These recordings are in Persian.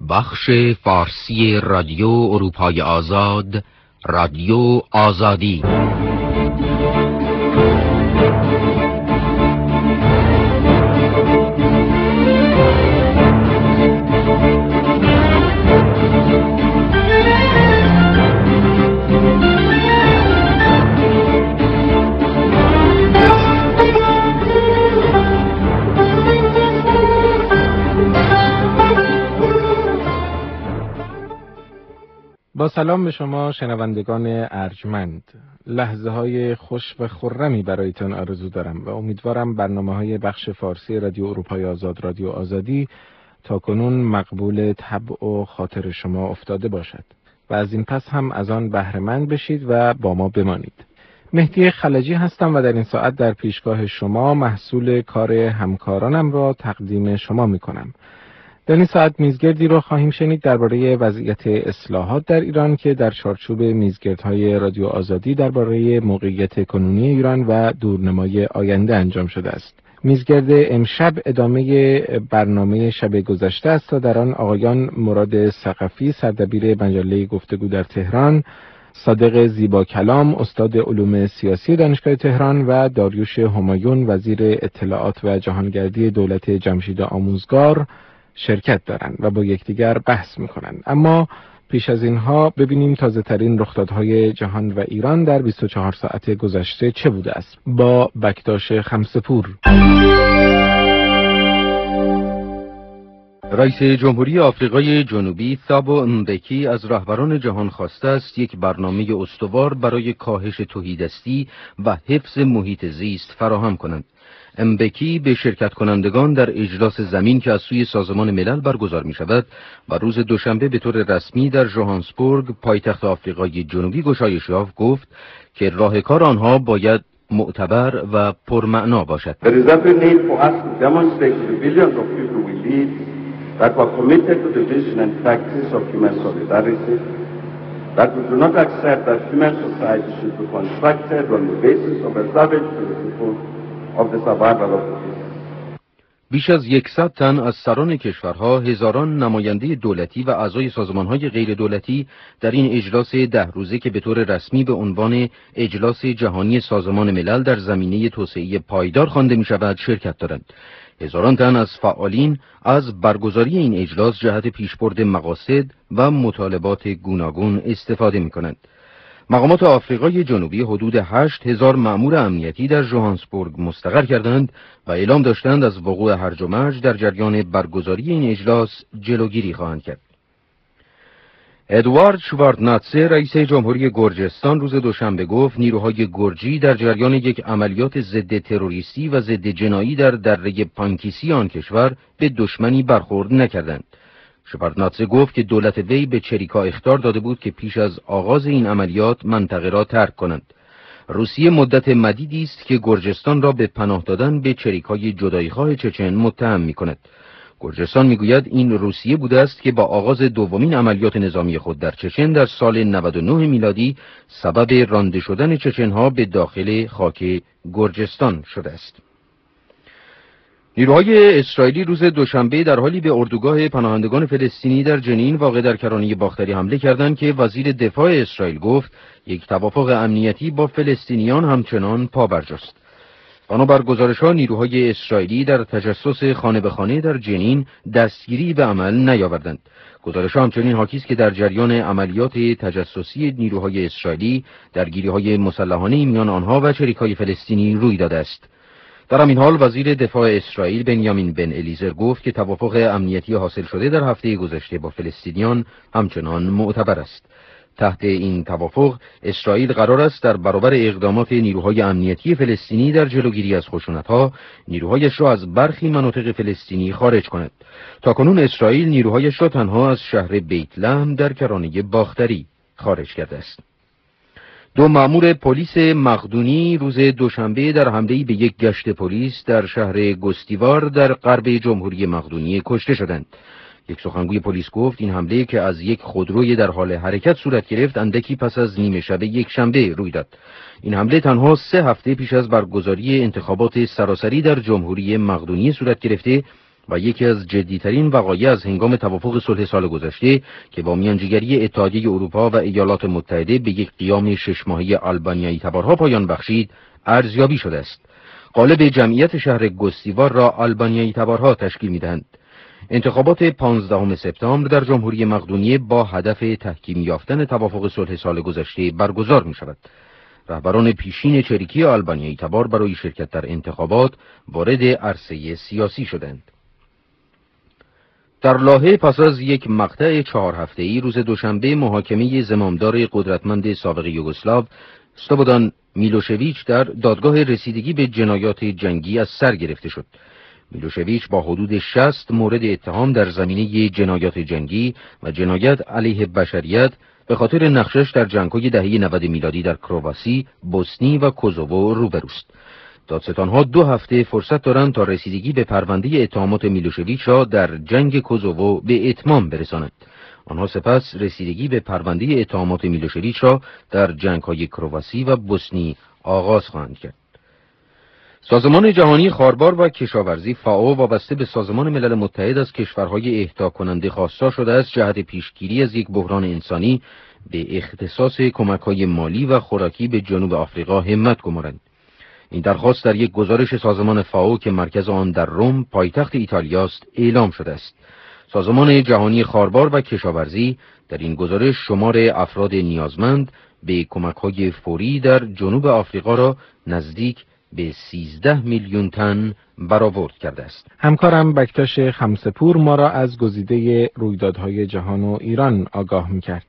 بخش فارسی رادیو اروپای آزاد، رادیو آزادی. با سلام به شما شنوندگان ارجمند. لحظه های خوش و خرمی برایتان آرزو دارم و امیدوارم برنامه‌های بخش فارسی رادیو اروپای آزاد، رادیو آزادی تا کنون مقبول طبع و خاطر شما افتاده باشد و از این پس هم از آن بهره‌مند بشید و با ما بمانید. مهدی خلجی هستم و در این ساعت در پیشگاه شما محصول کار همکارانم را تقدیم شما می‌کنم. در این ساعت میزگردی رو خواهیم شنید درباره وضعیت اصلاحات در ایران که در چارچوب میزگردهای رادیو آزادی درباره موقعیت کنونی ایران و دورنمای آینده انجام شده است. میزگرد امشب ادامه برنامه شب گذشته است تا در آن آقایان مراد ثقفی سردبیر مجله گفتگو در تهران، صادق زیبا کلام استاد علوم سیاسی دانشگاه تهران و داریوش همایون وزیر اطلاعات و جهانگردی دولت جمشید آموزگار شرکت دارند و با یکدیگر بحث میکنند. اما پیش از اینها ببینیم تازه ترین رخدادهای جهان و ایران در 24 ساعت گذشته چه بوده است با بکتاش خمسپور. رئیس جمهوری آفریقای جنوبی ثابو مبکی از رهبران جهان خواسته است یک برنامه استوار برای کاهش تهیدستی و حفظ محیط زیست فراهم کنند. مبکی به شرکت کنندگان در اجلاس زمین که از سوی سازمان ملل برگزار می شود و روز دوشنبه به طور رسمی در ژوهانسبورگ پایتخت آفریقای جنوبی گشایش یافت گفت که راهکار آنها باید معتبر و پرمعنا باشد. That we do not accept that human society should be constructed on the basis of a savage principle of the survival of the fittest. بیش از 100 تن از سران کشورها، هزاران نماینده دولتی و اعضای سازمان‌های غیر دولتی در این اجلاس 10 روزه که به طور رسمی به عنوان اجلاس جهانی سازمان ملل در زمینه توسعه پایدار خوانده می‌شود شرکت دارند. هزاران تن از فعالین از برگزاری این اجلاس جهت پیشبرد مقاصد و مطالبات گوناگون استفاده می‌کنند. مقامات آفریقای جنوبی حدود 8000 مأمور امنیتی در ژوهانسبورگ مستقر کردند و اعلام داشتند از وقوع هرج و مرج در جریان برگزاری این اجلاس جلوگیری خواهند کرد. ادوارد شواردناتسه رئیس جمهوری گرجستان روز دوشنبه گفت نیروهای گرجی در جریان یک عملیات ضد تروریستی و ضد جنایی در دره پانکیسی آن کشور به دشمنی برخورد نکردند. شواردناتسه گفت که دولت وی به چریکا اخطار داده بود که پیش از آغاز این عملیات منطقه را ترک کنند. روسیه مدت مدیدی است که گرجستان را به پناه دادن به چریکای جدایی‌خواه چچن متهم می‌کند. گرجستان میگوید این روسیه بوده است که با آغاز دومین عملیات نظامی خود در چچن در سال 99 میلادی سبب رانده شدن چچنها به داخل خاک گرجستان شده است. نیروهای اسرائیلی روز دوشنبه در حالی به اردوگاه پناهندگان فلسطینی در جنین واقع در کرانه باختری حمله کردند که وزیر دفاع اسرائیل گفت یک توافق امنیتی با فلسطینیان همچنان پابرجاست. بنابر گزارش‌ها نیروهای اسرائیلی در تجسس خانه به خانه در جنین دستگیری به عمل نیاوردند. گزارش‌ها همچنین حاکی است که در جریان عملیات تجسسی نیروهای اسرائیلی درگیری‌های مسلحانه میان آنها و چریکای فلسطینی روی داده است. در همین حال وزیر دفاع اسرائیل بنیامین بن الیزر گفت که توافق امنیتی حاصل شده در هفته گذشته با فلسطینیان همچنان معتبر است. تحت این توافق اسرائیل قرار است در برابر اقدامات نیروهای امنیتی فلسطینی در جلوگیری از خشونت‌ها نیروهایش را از برخی مناطق فلسطینی خارج کند. تاکنون اسرائیل نیروهایش را تنها از شهر بیت لحم در کرانه باختری خارج کرده است. 2 مأمور پلیس مقدونی روز دوشنبه در حمله‌ای به یک گشت پلیس در شهر گستیوار در غرب جمهوری مقدونیه کشته شدند. یک سخنگوی پلیس گفت این حمله که از یک خودروی در حال حرکت صورت گرفت اندکی پس از نیمه شب یک شنبه روی داد. این حمله تنها 3 هفته پیش از برگزاری انتخابات سراسری در جمهوری مقدونیه صورت گرفته و یکی از جدیترین وقایع از هنگام توافق صلح سال گذشته که با میانجیگری اتحادیه اروپا و ایالات متحده به یک قیام 6 ماهه آلبانیایی تبارها پایان بخشید ارزیابی شده است. قالب جمعیت شهر گوستیوار را آلبانیایی تبارها تشکیل می‌دهند. انتخابات 15 سپتامبر در جمهوری مقدونیه با هدف تحکیم یافتن توافق صلح سال گذشته برگزار می‌شود. رهبران پیشین چریکی آلبانیایی تبار برای شرکت در انتخابات وارد عرصه سیاسی شدند. در لاهه پس از یک مقطع 4 هفته‌ای روز دوشنبه محاکمه زمامدار قدرتمند سابق یوگسلاو سلوبودان میلوشویچ در دادگاه رسیدگی به جنایات جنگی از سر گرفته شد. میلوشویچ با حدود 60 مورد اتهام در زمینه جنایات جنگی و جنایت علیه بشریت به خاطر نقشش در جنگ‌های دهه 90 میلادی در کرواسی، بوسنی و کوزوو روبروست. دادستانها 2 هفته فرصت دارند تا رسیدگی به پرونده اتهامات میلوشویچ را در جنگ کوزوو به اتمام برسانند. آنها سپس رسیدگی به پرونده اتهامات میلوشویچ را در جنگ‌های کرواسی و بوسنی آغاز خواهند کرد. سازمان جهانی خاربار و کشاورزی فائو وابسته به سازمان ملل متحد از کشورهای اهدا کننده خواستار شده است جهت پیشگیری از یک بحران انسانی به اختصاص کمک‌های مالی و خوراکی به جنوب آفریقا همت گمارند. این درخواست در یک گزارش سازمان فائو که مرکز آن در روم پایتخت ایتالیاست اعلام شده است. سازمان جهانی خاربار و کشاورزی در این گزارش شمار افراد نیازمند به کمک‌های فوری در جنوب آفریقا را نزدیک به 13 میلیون تن برآورد کرده است. همکارم بکتاش خمسپور ما را از گزیده رویدادهای جهان و ایران آگاه می‌کرد.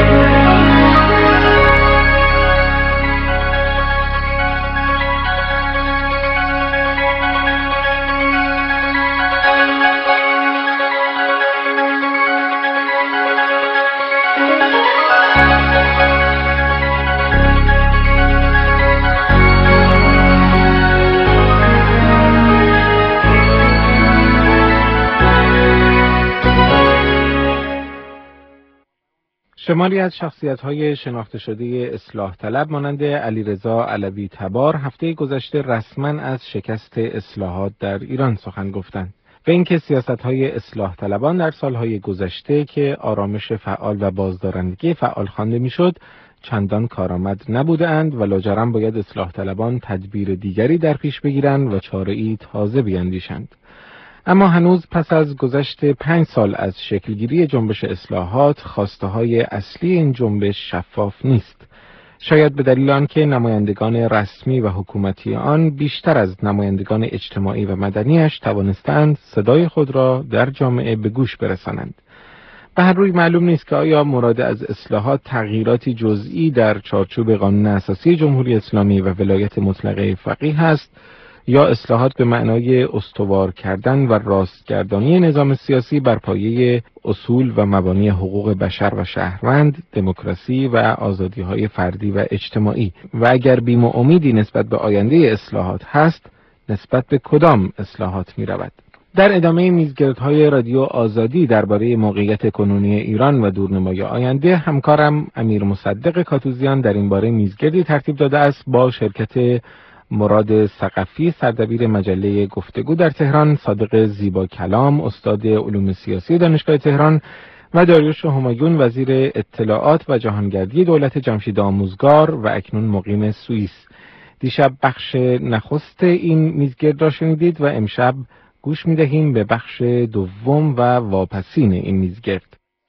شماری از شخصیت‌های شناخته شده اصلاح طلب مانند علیرضا علوی تبار هفته گذشته رسما از شکست اصلاحات در ایران سخن گفتند و اینکه سیاست‌های اصلاح طلبان در سالهای گذشته که آرامش فعال و بازدارندگی فعال خوانده می‌شد چندان کارآمد نبودند و لاجرم باید اصلاح طلبان تدبیر دیگری در پیش بگیرند و چاره‌ای تازه بیندیشند. اما هنوز پس از گذشت 5 سال از شکلگیری جنبش اصلاحات خواسته‌های اصلی این جنبش شفاف نیست. شاید به دلیل آنکه نمایندگان رسمی و حکومتی آن بیشتر از نمایندگان اجتماعی و مدنیش توانستند صدای خود را در جامعه به گوش برسانند. به هر روی معلوم نیست که آیا مراد از اصلاحات تغییراتی جزئی در چارچوب قانون اساسی جمهوری اسلامی و ولایت مطلقه فقیه است یا اصلاحات به معنای استوار کردن و راستگردانی نظام سیاسی بر پایه اصول و مبانی حقوق بشر و شهروند، دموکراسی و آزادی‌های فردی و اجتماعی و اگر بیم و امیدی نسبت به آینده اصلاحات هست، نسبت به کدام اصلاحات می‌رود؟ در ادامه میزگردهای رادیو آزادی درباره موقعیت کنونی ایران و دورنمای آینده همکارم امیر مصدق کاتوزیان در این باره میزگردی ترتیب داده است با شرکت مراد ثقفی سردبیر مجله گفتگو در تهران، صادق زیبا کلام استاد علوم سیاسی دانشگاه تهران و داریوش همایون وزیر اطلاعات و جهانگردی دولت جمشید آموزگار و اکنون مقیم سوئیس. دیشب بخش نخست این میزگرد را شنیدید و امشب گوش می‌دهیم به بخش دوم و واپسین این میزگرد.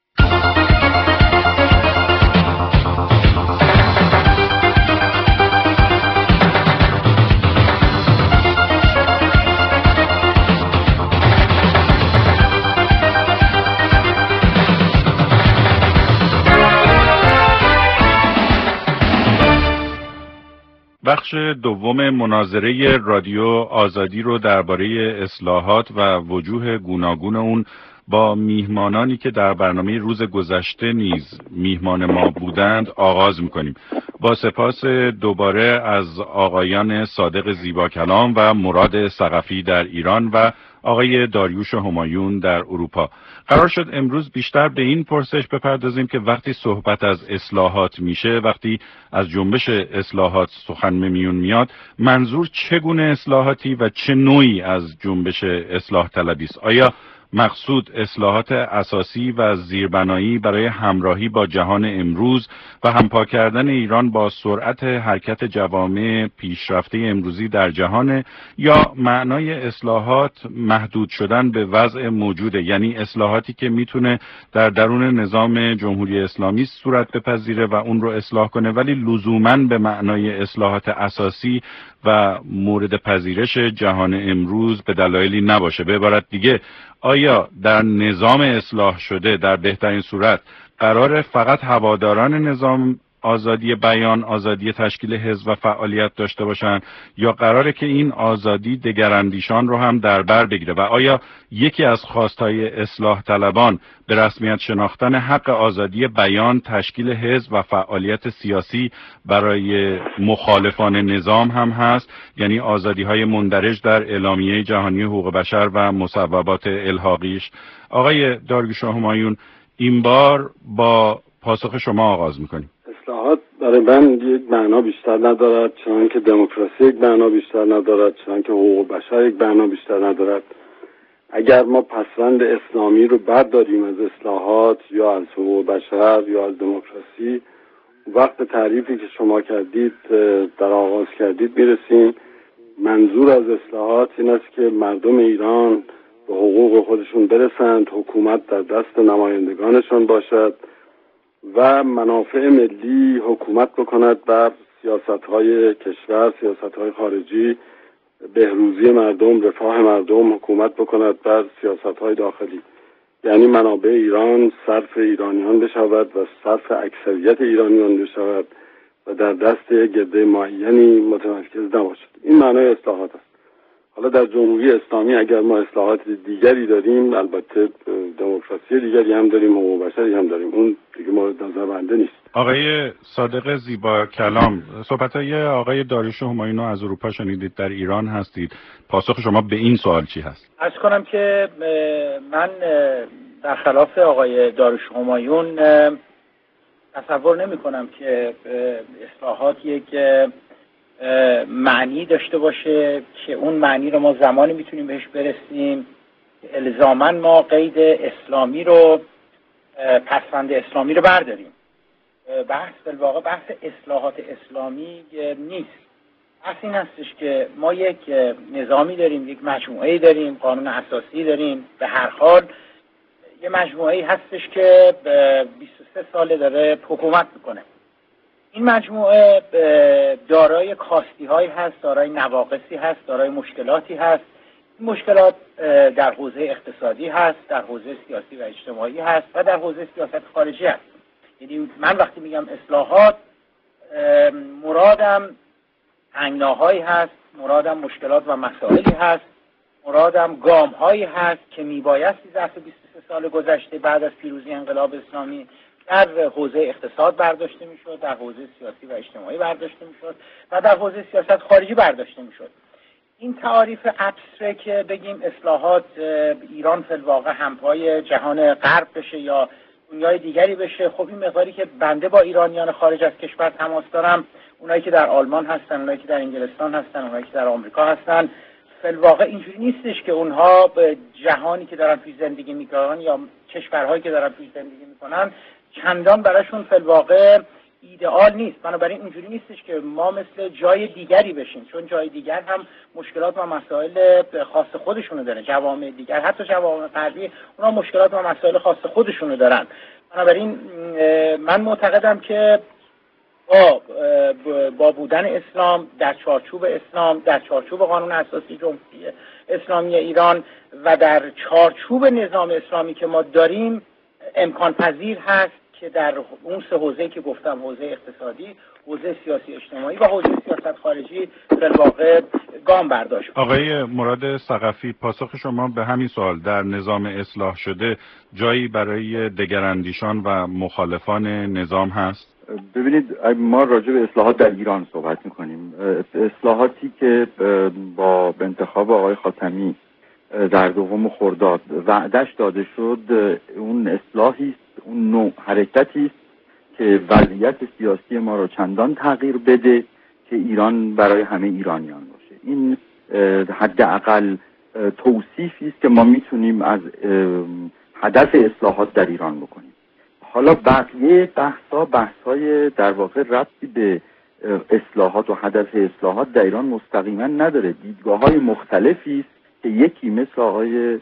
بخش دوم مناظره رادیو آزادی رو درباره اصلاحات و وجوه گوناگون اون با میهمانانی که در برنامه روز گذشته نیز میهمان ما بودند آغاز میکنیم. با سپاس دوباره از آقایان صادق زیبا کلام و مراد ثقفی در ایران و آقای داریوش همایون در اروپا. قرار شد امروز بیشتر به این پرسش بپردازیم که وقتی صحبت از اصلاحات میشه، وقتی از جنبش اصلاحات سخن میون میاد، منظور چگونه اصلاحاتی و چه نوعی از جنبش اصلاح طلبی است؟ آیا مقصود اصلاحات اساسی و زیربنایی برای همراهی با جهان امروز و همپا کردن ایران با سرعت حرکت جوامع پیشرفته امروزی در جهان، یا معنای اصلاحات محدود شدن به وضع موجوده، یعنی اصلاحاتی که میتونه در درون نظام جمهوری اسلامی صورت بپذیره و اون رو اصلاح کنه، ولی لزوماً به معنای اصلاحات اساسی و مورد پذیرش جهان امروز به دلایلی نباشه؟ به عبارت دیگه، آیا در نظام اصلاح شده در بهترین صورت قرار فقط هواداران نظام آزادی بیان، آزادی تشکیل حزب و فعالیت داشته باشند، یا قراره که این آزادی دگراندیشان رو هم در بر بگیره؟ و آیا یکی از خواستهای اصلاح طلبان به رسمیت شناختن حق آزادی بیان، تشکیل حزب و فعالیت سیاسی برای مخالفان نظام هم هست، یعنی آزادی‌های مندرج در اعلامیه جهانی حقوق بشر و مصوبات الحاقیش؟ آقای داریوش همایون، این بار با پاسخ شما آغاز می‌کنیم. اصلاحات برای من یک معنا بیشتر ندارد، چنان که دموکراسی یک معنا بیشتر ندارد، چنان که حقوق بشر یک معنا بیشتر ندارد. اگر ما پسوند اسلامی رو برداریم از اصلاحات یا از حقوق بشر یا از دموکراسی، وقت تعریفی که شما کردید در آغاز کردید میرسیم. منظور از اصلاحات این است که مردم ایران به حقوق خودشون برسند، حکومت در دست نمایندگانشان باشد و منافع ملی حکومت بکند بر سیاست‌های کشور، سیاست‌های خارجی، بهروزی مردم، رفاه مردم حکومت بکند بر سیاست‌های داخلی. یعنی منابع ایران صرف ایرانیان بشود و صرف اکثریت ایرانیان بشود و در دست گرده معینی متمرکز نباشد. این معنای اصلاحات است. حالا در جمهوری اسلامی اگر ما اصلاحات دیگری داریم، البته دموکراسی دیگری هم داریم، حقوق بشری هم داریم، اون دیگه مورد نظر بنده نیست. آقای صادق زیبا کلام، صحبت‌های آقای داریوش همایون از اروپا شنیدید، در ایران هستید. پاسخ شما به این سوال چی هست؟ عرض کنم که من در خلاف آقای داریوش همایون تصور نمی کنم که اصلاحات یک معنی داشته باشه که اون معنی رو ما زمانی میتونیم بهش برسیم الزاماً ما قید اسلامی رو، پسوند اسلامی رو برداریم. بحث بالواقع بحث اصلاحات اسلامی نیست. بحث این هستش که ما یک نظامی داریم، یک مجموعه‌ای داریم، قانون اساسی داریم، به هر حال یه مجموعه‌ای هستش که 23 ساله داره حکومت میکنه. این مجموعه دارای کاستی‌هایی هست، دارای نواقصی هست، دارای مشکلاتی هست. این مشکلات در حوزه اقتصادی هست، در حوزه سیاسی و اجتماعی هست و در حوزه سیاست خارجی هست. یعنی من وقتی میگم اصلاحات، مرادم تنگناهایی هست، مرادم مشکلات و مسائلی هست، مرادم گام‌هایی هست که میبایستی ظرف 23 سال گذشته بعد از پیروزی انقلاب اسلامی در حوزه اقتصاد برداشته میشد، در حوزه سیاسی و اجتماعی برداشته میشد و در حوزه سیاست خارجی برداشته میشد. این تعاریف ابستره که بگیم اصلاحات ایران فی الواقع همپای جهان غرب بشه یا دنیای دیگری بشه، خب این مقداری که بنده با ایرانیان خارج از کشور تماس دارم، اونایی که در آلمان هستن، اونایی که در انگلستان هستن، اونایی که در آمریکا هستن، فی الواقع اینجوری نیستش که اونها به جهانی که دارن توی زندگی میکنن یا کشورهایی که دارن توی زندگی میکنن چندان براشون فی الواقع ایدئال نیست. بنابراین اینجوری نیستش که ما مثل جای دیگری بشیم، چون جای دیگر هم مشکلات و مسائل خاص خودشونو داره. جوامع دیگر، حتی جوامع غربی، اونا مشکلات و مسائل خاص خودشونو دارن. بنابراین من معتقدم که با بودن اسلام در چارچوب اسلام، در چارچوب قانون اساسی جمهوری اسلامی ایران و در چارچوب نظام اسلامی که ما داریم، امکان پذیر هست که در اون سه حوزه‌ای که گفتم، حوزه اقتصادی، حوزه سیاسی اجتماعی و حوزه سیاست خارجی، در واقع گام برداشت. آقای مراد ثقفی، پاسخ شما به همین سوال، در نظام اصلاح شده جایی برای دگراندیشان و مخالفان نظام هست؟ ببینید، ما راجع به اصلاحات در ایران صحبت می‌کنیم. اصلاحاتی که با انتخاب آقای خاتمی در 2 خرداد وعدش داده شد، اون اصلاحی است، اون نوع حرکتی است که وضعیت سیاسی ما رو چندان تغییر بده که ایران برای همه ایرانیان باشه. این حداقل توصیفی است که ما میتونیم از هدف اصلاحات در ایران بکنیم. حالا بقیه بحث‌های در واقع ربطی به اصلاحات و هدف اصلاحات در ایران مستقیما نداره. دیدگاه‌های مختلفی است که یکی مثل آقای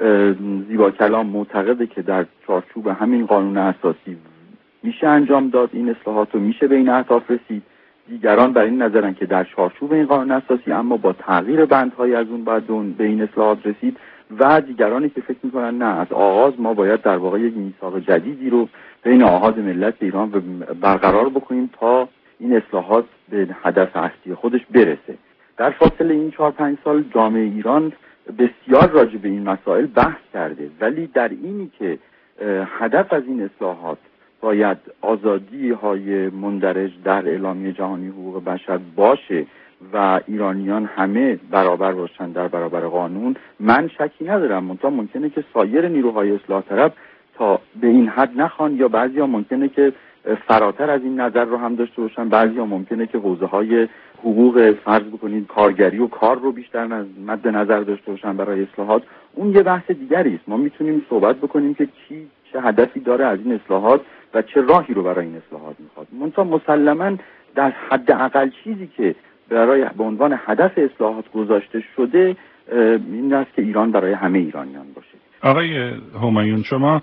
زیباکلام معتقده که در چارچوب همین قانون اساسی میشه انجام داد این اصلاحات و میشه به این اهداف رسید. دیگران بر این نظرن که در چارچوب این قانون اساسی اما با تغییر بندهای از اون باید به این اصلاحات رسید، و دیگرانی که فکر میکنن نه، از آغاز ما باید در واقع یک میثاق جدیدی رو بین آحاد ملت ایران برقرار بکنیم تا این اصلاحات به هدف اصلی خودش برسه. در فاصله این 4-5 سال جامعه ایران بسیار راجع به این مسائل بحث کرده، ولی در اینی که هدف از این اصلاحات باید آزادی های مندرج در اعلامیه جهانی حقوق بشر باشه و ایرانیان همه برابر باشن در برابر قانون، من شکی ندارم. منتها ممکنه که سایر نیروهای اصلاح طلب تا به این حد نخوان، یا بعضیا ممکنه که فراتر از این نظر رو هم داشته باشن، بعضیا ممکنه که حوزه های حقوق فرض بکنید کارگری و کار رو بیشتر مد نظر داشته باشن برای اصلاحات. اون یه بحث دیگری است. ما میتونیم صحبت بکنیم که کی چه هدفی داره از این اصلاحات و چه راهی رو برای این اصلاحات میخواد. منتها مسلماً در حد اقل چیزی که برای به عنوان هدف اصلاحات گذاشته شده این است که ایران برای همه ایرانیان باشه. آقای همایون، شما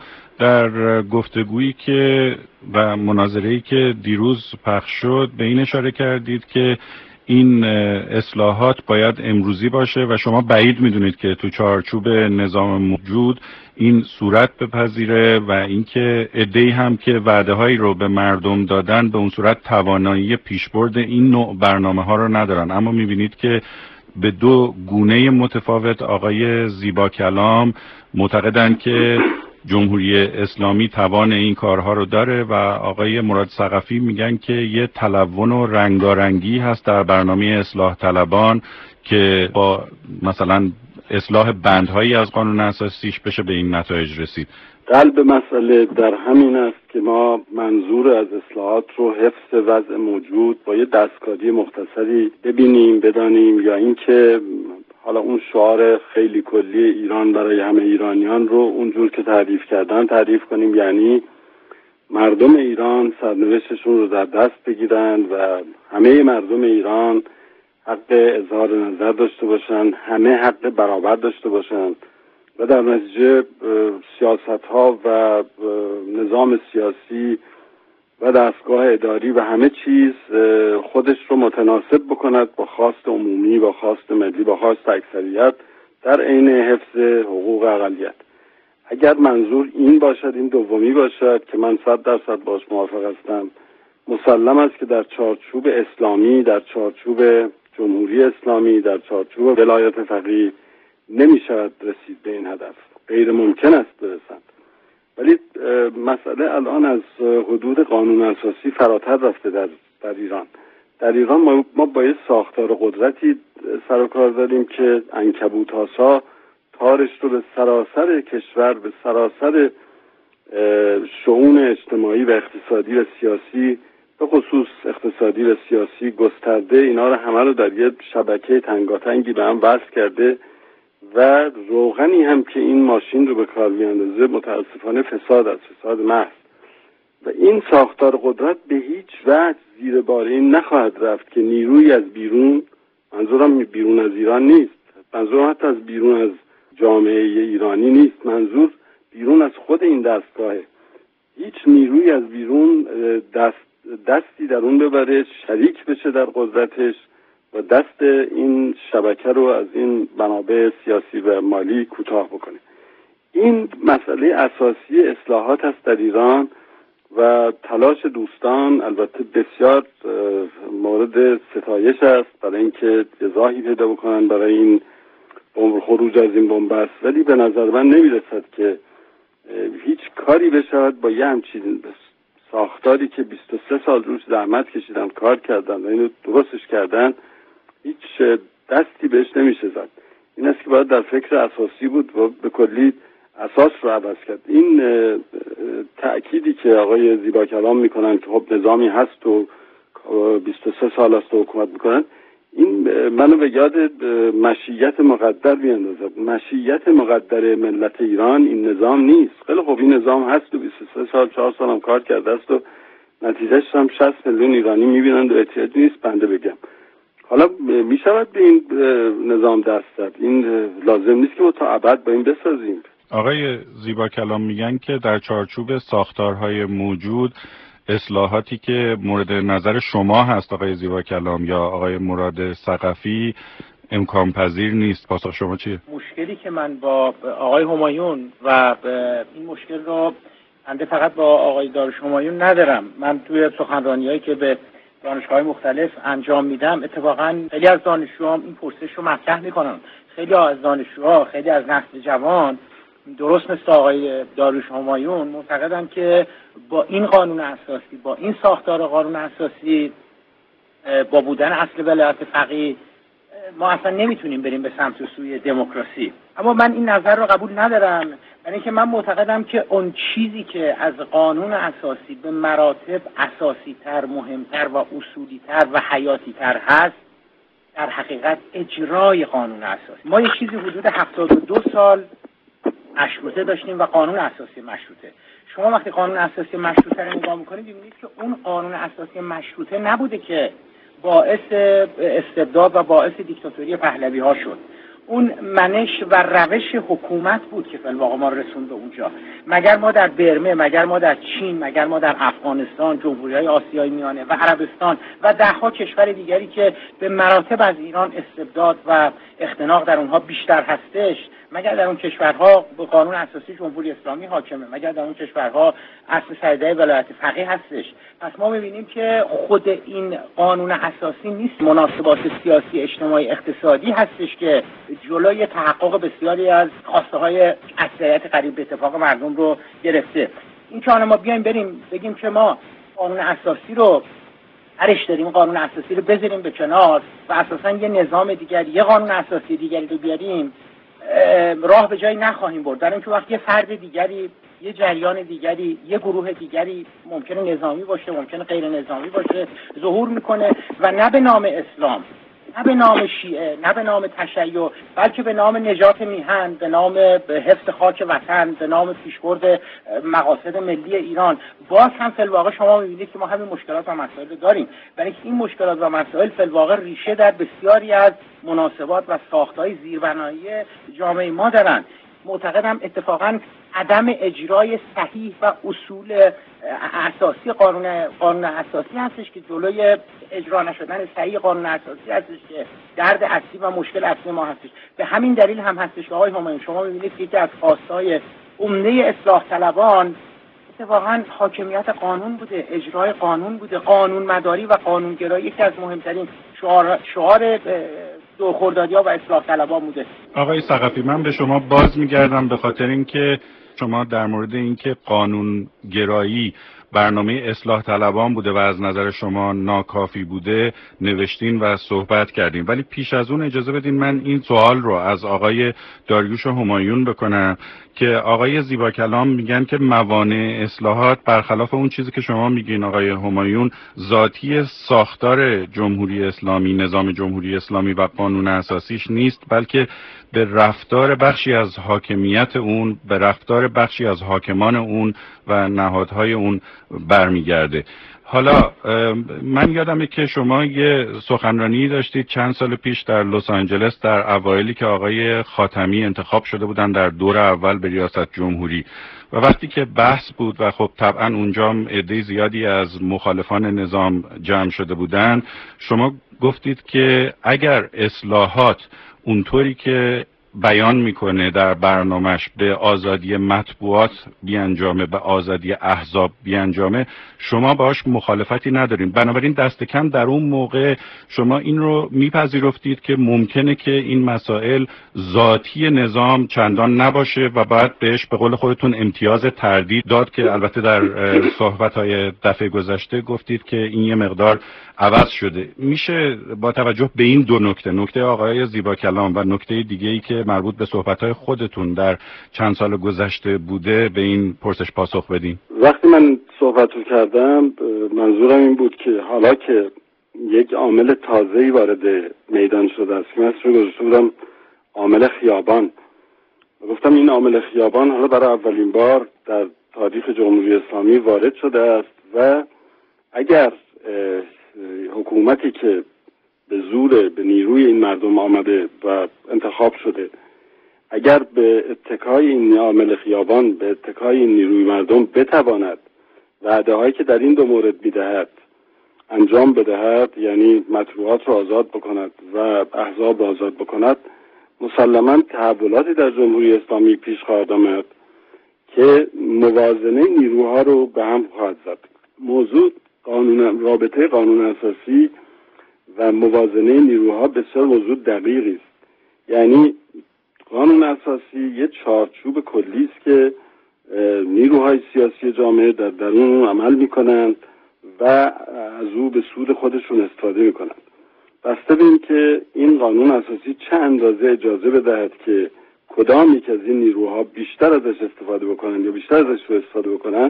در گفتگویی که و مناظره‌ای که دیروز پخش شد به این اشاره کردید که این اصلاحات باید امروزی باشه و شما بعید میدونید که تو چارچوب نظام موجود این صورت بپذیره و اینکه عده‌ای هم که وعده‌هایی رو به مردم دادن به اون صورت توانایی پیشبرد این نوع برنامه‌ها رو ندارن. اما میبینید که به 2 گونه متفاوت آقای زیباکلام معتقدن که جمهوری اسلامی توان این کارها رو داره و آقای مراد ثقفی میگن که یه تلون و رنگارنگی هست در برنامه اصلاح طلبان که با مثلا اصلاح بندهایی از قانون اساسیش بشه به این نتایج رسید. قلب مسئله در همین است که ما منظور از اصلاحات رو حفظ وضع موجود با یه دستکاری مختصری ببینیم بدانیم، یا اینکه حالا اون شعار خیلی کلی ایران برای همه ایرانیان رو اونجور که تعریف کردن تعریف کنیم، یعنی مردم ایران سرنوشتشون رو در دست بگیرن و همه مردم ایران حق اظهار نظر داشته باشن، همه حق برابر داشته باشن و در نتیجه سیاست‌ها و نظام سیاسی و دستگاه اداری و همه چیز خودش رو متناسب بکند با خواست عمومی، با خواست ملی، با خواست اکثریت در عین حفظ حقوق اقلیت. اگر منظور این باشد، این دومی باشد که من 100% باش موافق هستم، مسلم است که در چارچوب اسلامی، در چارچوب جمهوری اسلامی، در چارچوب ولایت فقیه نمی شود رسید به این هدف، غیر ممکن است برسند. ولی مسئله الان از حدود قانون اساسی فراتر رفته در ایران. در ایران ما با یه ساختار قدرتی سر و کار داریم که عنکبوت‌آسا تارش رو به سراسر کشور، به سراسر شؤون اجتماعی و اقتصادی و سیاسی، به خصوص اقتصادی و سیاسی گسترده، اینا رو همه رو در یه شبکه تنگاتنگی به هم وصل کرده و روغنی هم که این ماشین رو به کار میاندازه متاسفانه فساد است، فساد محض. و این ساختار قدرت به هیچ وجه زیر بار این نخواهد رفت که نیروی از بیرون، منظورم بیرون از ایران نیست، منظورم حتی از بیرون از جامعه ایرانی نیست، منظور بیرون از خود این دستگاهه، هیچ نیروی از بیرون دستی در اون ببره، شریک بشه در قدرتش و دست این شبکه رو از این منابع سیاسی و مالی کوتاه بکنه. این مسئله اساسی اصلاحات هست در ایران و تلاش دوستان البته بسیار مورد ستایش است برای اینکه جزایی پیدا بکنن برای این خروج از این بنبست، ولی به نظر من نمیرسد که هیچ کاری بشود با یه همچین ساختاری که 23 سال روش زحمت کشیدن، کار کردن و اینو درستش کردن، هیچ دستی بهش نمیشه زد. این است که باید در فکر اساسی بود و به کلی اساس رو عوض کرد. این تأکیدی که آقای زیبا کلام میکنن که خب نظامی هست و 23 سال است و حکومت میکنن، این منو به یاد مشیت مقدر بیندازد. مشیت مقدر ملت ایران این نظام نیست. خیلی خب این نظام هست و 23 سال 4 سال هم کار کرده است و نتیجهش هم 60 میلیون ایرانی میبینند و احتیاج نیست بنده بگم. حالا میشود به این نظام دست زد. این لازم نیست که ما تا ابد با این بسازیم. آقای زیبا کلام میگن که در چارچوب ساختارهای موجود اصلاحاتی که مورد نظر شما هست آقای زیبا کلام یا آقای مراد ثقفی امکان پذیر نیست. پاسخ شما چیه؟ مشکلی که من با آقای همایون و این مشکل رو بنده فقط با آقای داریوش همایون ندارم. من توی سخنرانی‌هایی که به دانشگاه‌های مختلف انجام میدم اتفاقا خیلی از دانشجوام این پرسش رو مطرح میکنن. خیلی از دانشجوها، خیلی از نسل جوان درست مثل آقای داریوش همایون معتقدن که با این قانون اساسی، با این ساختار قانون اساسی، با بودن اصل ولایت فقیه ما اصلا نمیتونیم بریم به سمت و سوی دموکراسی. اما من این نظر رو قبول ندارم، یعنی که من معتقدم که اون چیزی که از قانون اساسی به مراتب اساسی تر، مهمتر و اصولی تر و حیاتی تر هست در حقیقت اجرای قانون اساسی. ما یه چیزی حدود 72 سال مشروطه داشتیم و قانون اساسی مشروطه. شما وقتی قانون اساسی مشروطه رو نگاه میکنید ببینید که اون قانون اساسی مشروطه نبوده که باعث استبداد و باعث دیکتاتوری پهلوی ها شد. اون منش و روش حکومت بود که فی‌الواقع ما رسوند به اونجا. مگر ما در برمه، مگر ما در چین، مگر ما در افغانستان، جمهوری‌های آسیای میانه و عربستان و ده‌ها کشور دیگری که به مراتب از ایران استبداد و اختناق در اونها بیشتر هستش، مگر در اون کشورها به قانون اساسی جمهوری اسلامی حاکمه، مگر در اون کشورها اصل سریده ولایت فقیه هستش. پس ما می‌بینیم که خود این قانون اساسی نیست، مناسبات سیاسی، اجتماعی، اقتصادی هستش که جلوی تحقق بسیاری از خواسته‌های اکثریت قریب به اتفاق مردم رو گرفته. این که ما بیایم بریم بگیم که ما قانون اساسی رو هرش داریم، قانون اساسی رو بذاریم به کنار و اساساً یه نظام دیگری، یه قانون اساسی دیگری رو بیاریم، راه به جایی نخواهیم برد. در اینکه وقتی یه فرد دیگری، یه جریان دیگری، یه گروه دیگری ممکنه نظامی باشه، ممکنه غیر نظامی باشه، ظهور میکنه و نه به نام اسلام، نه به نام شیعه، نه به نام تشیع، بلکه به نام نجات میهن، به نام حفظ خاک وطن، به نام پیشبرد مقاصد ملی ایران، باز هم فی الواقع شما می‌بینید که ما همین مشکلات و مسائل داریم. برای این مشکلات و مسائل فی الواقع ریشه در بسیاری از مناسبات و ساخت‌های زیربنایی جامعه ما دارن. معتقدم اتفاقاً عدم اجرای صحیح و اصول اساسی قانون اساسی هستش که جلوی اجرا نشدن صحیح قانون اساسی هستش که درد اصلی و مشکل اصلی ما هستش. به همین دلیل هم هستش که آقای همایون شما می‌بینید که یکی از خواست‌های عمده اصلاح طلبان اتفاقاً حاکمیت قانون بوده، اجرای قانون بوده، قانون مداری و قانونگرایی یکی از مهمترین شعار دو خردادی‌ها و اصلاح طلبان بوده. آقای ثقفی، من به شما باز میگردم به خاطر اینکه شما در مورد اینکه قانونگرایی برنامه اصلاح طلبان بوده و از نظر شما ناکافی بوده نوشتین و صحبت کردیم، ولی پیش از اون اجازه بدین من این سوال رو از آقای داریوش همایون بکنم که آقای زیبا کلام میگن که موانع اصلاحات برخلاف اون چیزی که شما میگین آقای همایون ذاتی ساختار جمهوری اسلامی، نظام جمهوری اسلامی و قانون اساسیش نیست، بلکه به رفتار بخشی از حاکمیت اون، به رفتار بخشی از حاکمان اون و نهادهای اون برمیگرده. حالا من یادمه که شما یه سخنرانی داشتید چند سال پیش در لس آنجلس در اوایلی که آقای خاتمی انتخاب شده بودن در دور اول به ریاست جمهوری و وقتی که بحث بود و خب طبعا اونجا عده زیادی از مخالفان نظام جمع شده بودن، شما گفتید که اگر اصلاحات اونطوری که بیان میکنه در برنامهش به آزادی مطبوعات بیانجامه، به آزادی احزاب بیانجامه، شما باش مخالفتی ندارین. بنابراین دست کم در اون موقع شما این رو میپذیرفتید که ممکنه که این مسائل ذاتی نظام چندان نباشه و بعد بهش به قول خودتون امتیاز تردید داد که البته در صحبت‌های دفعه گذشته گفتید که این یه مقدار عوض شده. میشه با توجه به این دو نکته آقای زیباکلام و نکته دیگه‌ای که مربوط به صحبت‌های خودتون در چند سال گذشته بوده به این پرسش پاسخ بدین؟ وقتی من صحبتو کردم منظورم این بود که حالا که یک عامل تازه‌ای وارد میدان شده است که من اسمش گذاشته بودم عامل خیابان. گفتم این عامل خیابان حالا برای اولین بار در تاریخ جمهوری اسلامی وارد شده است و اگر حکومتی که به زور به نیروی این مردم آمده و انتخاب شده اگر به اتکای این عامل خیابان، به اتکای این نیروی مردم بتواند وعده هایی که در این دو مورد میدهد انجام بدهد، یعنی مطبوعات را آزاد بکند و احزاب را آزاد بکند، مسلماً تحولاتی در جمهوری اسلامی پیش خواهد آمد که موازنه نیروها رو به هم خواهد زد. موضوع رابطه قانون اساسی و موازنه نیروها بسیار موضوع دقیقی است. یعنی قانون اساسی یه چارچوب کلی است که نیروهای سیاسی جامعه در درون عمل میکنند و از او به سود خودشون استفاده میکنند. بسته به این که این قانون اساسی چه اندازه اجازه بدهد که کدام یک از این نیروها بیشتر ازش استفاده بکنند یا بیشتر ازش رو استفاده بکنند،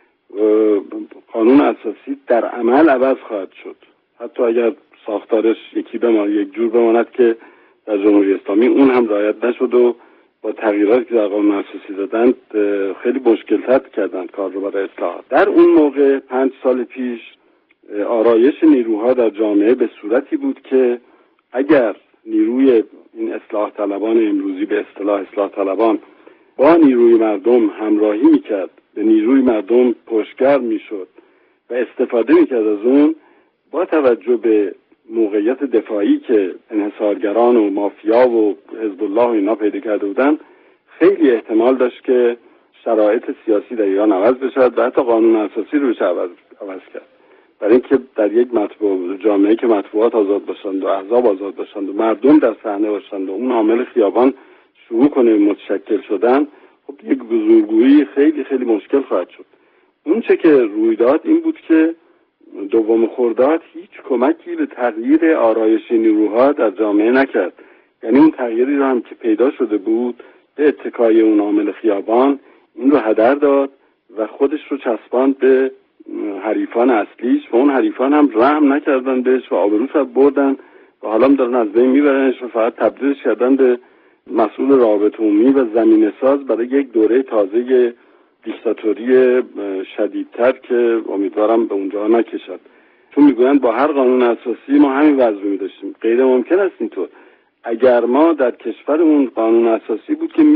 قانون اساسی در عمل عوض خواهد شد. حتی اگر ساختارش یک جور بماند که در جمهوری اسلامی اون هم رعایت نشد و با تغییراتی که در قانون اساسی دادند خیلی مشکل‌تر کردند کار رو برای اصلاحات. در اون موقع 5 سال پیش آرایش نیروها در جامعه به صورتی بود که اگر نیروی این اصلاح طلبان امروزی، به اصطلاح اصلاح طلبان، با نیروی مردم همراهی میکرد، به نیروی مردم پشتگر میشد و استفاده میکرد از اون، با توجه به موقعیت دفاعی که انحصارگران و مافیا و حزب الله و اینا پیدا کرده بودن، خیلی احتمال داشت که شرایط سیاسی در ایران عوض بشد و حتی قانون اساسی رو بشه عوض کرد. برای اینکه در یک جامعه که مطبوعات آزاد باشند و احزاب آزاد باشند و مردم در صحنه باشند و اون عامل خیابان شروع کنه متشکل شدن، خب یک بزرگویی خیلی خیلی مشکل خواهد شد. اون چه که روی داد این بود که 2 خرداد هیچ کمکی به تغییر آرایش نیروها در جامعه نکرد. یعنی اون تغییری رو هم که پیدا شده بود به اتکای اون عامل خیابان، این رو هدر داد و خودش رو چسباند به حریفان اصلیش و اون حریفان هم رحم نکردن بهش و آبروش رو بردن و حالا هم دارن از بین میبرنش و فقط تبدیلش کردن به مسئول روابط عمومی و زمینه ساز برای یک دوره تازه دیکتاتوری شدیدتر که امیدوارم به اونجا نکشد. چون میگویند با هر قانون اساسی ما همین وضع رو می‌داشتیم. غیر ممکن است اینطور. اگر ما در کشورمون قانون اساسی بود که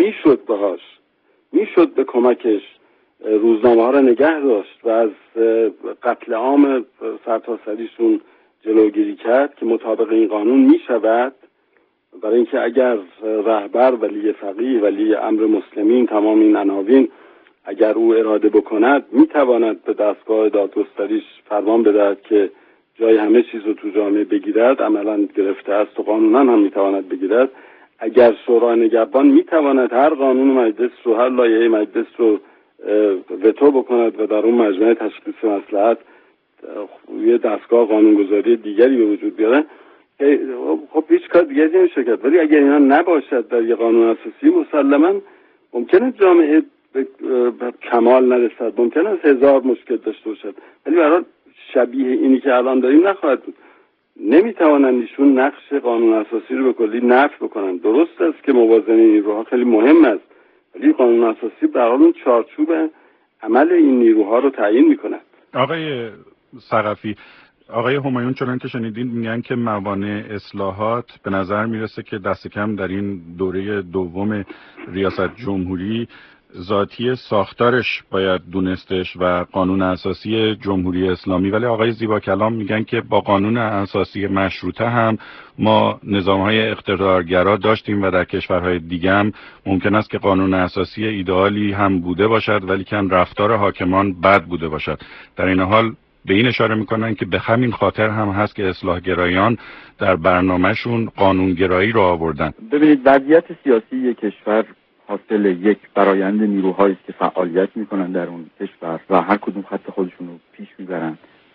میشد به کمکش روزنامه‌ها را نگه داشت و از قتل عام سرتاسریشون جلوگیری کرد که مطابق این قانون میشود، برای اینکه اگر رهبر، ولی فقیه، ولی امر مسلمین، تمام این عناوین اگر او اراده بکند میتواند به دستگاه دادگستریش فرمان بدهد که جای همه چیز رو تو جامعه بگیرد، عملا گرفته است و قانونا هم میتواند بگیرد. اگر شورای نگهبان میتواند هر قانون مجلس رو، هر لایحه مجلس رو وتو بکند و در اون مجمع تشخیص مصلحت یه دستگاه قانونگذاری دیگری به وجود بیاره، خب هیچ کار دیگری نمیشه کرد. ولی اگر اینا نباشد در یه قانون اساسی، مسلما ممکنه جامعه به کمال نرسد، ممکنه از 1000 مشکل داشته باشد، ولی برای شبیه اینی که الان داریم نخواهد بود. نمیتوانند ایشون نقش قانون اساسی رو به کلی نفی بکنن. درست است که موازنه نیروها خیلی مهم است، ولی قانون اساسی به هر حال چارچوب عمل این نیروها رو تعیین میکند. آقای ثقفی، آقای همایون چنان که شنیدین میگن که موانع اصلاحات به نظر میرسه که دست کم در این دوره دوم ریاست جمهوری ذاتی ساختارش باید دونستش و قانون اساسی جمهوری اسلامی، ولی آقای زیباکلام میگن که با قانون اساسی مشروطه هم ما نظامهای اقتدارگرا داشتیم و در کشورهای دیگه هم ممکن است که قانون اساسی ایدئالی هم بوده باشد ولی کن رفتار حاکمان بد بوده باشد. در این حال به این اشاره میکنن که به همین خاطر هم هست که اصلاح گرایان در برنامهشون قانونگرایی رو آوردن. ببینید، وضعیت سیاسی یک کشور حاصل یک برآیند نیروهایی است که فعالیت میکنن در اون کشور و هر کدوم خط خودشون رو پیش میبرن و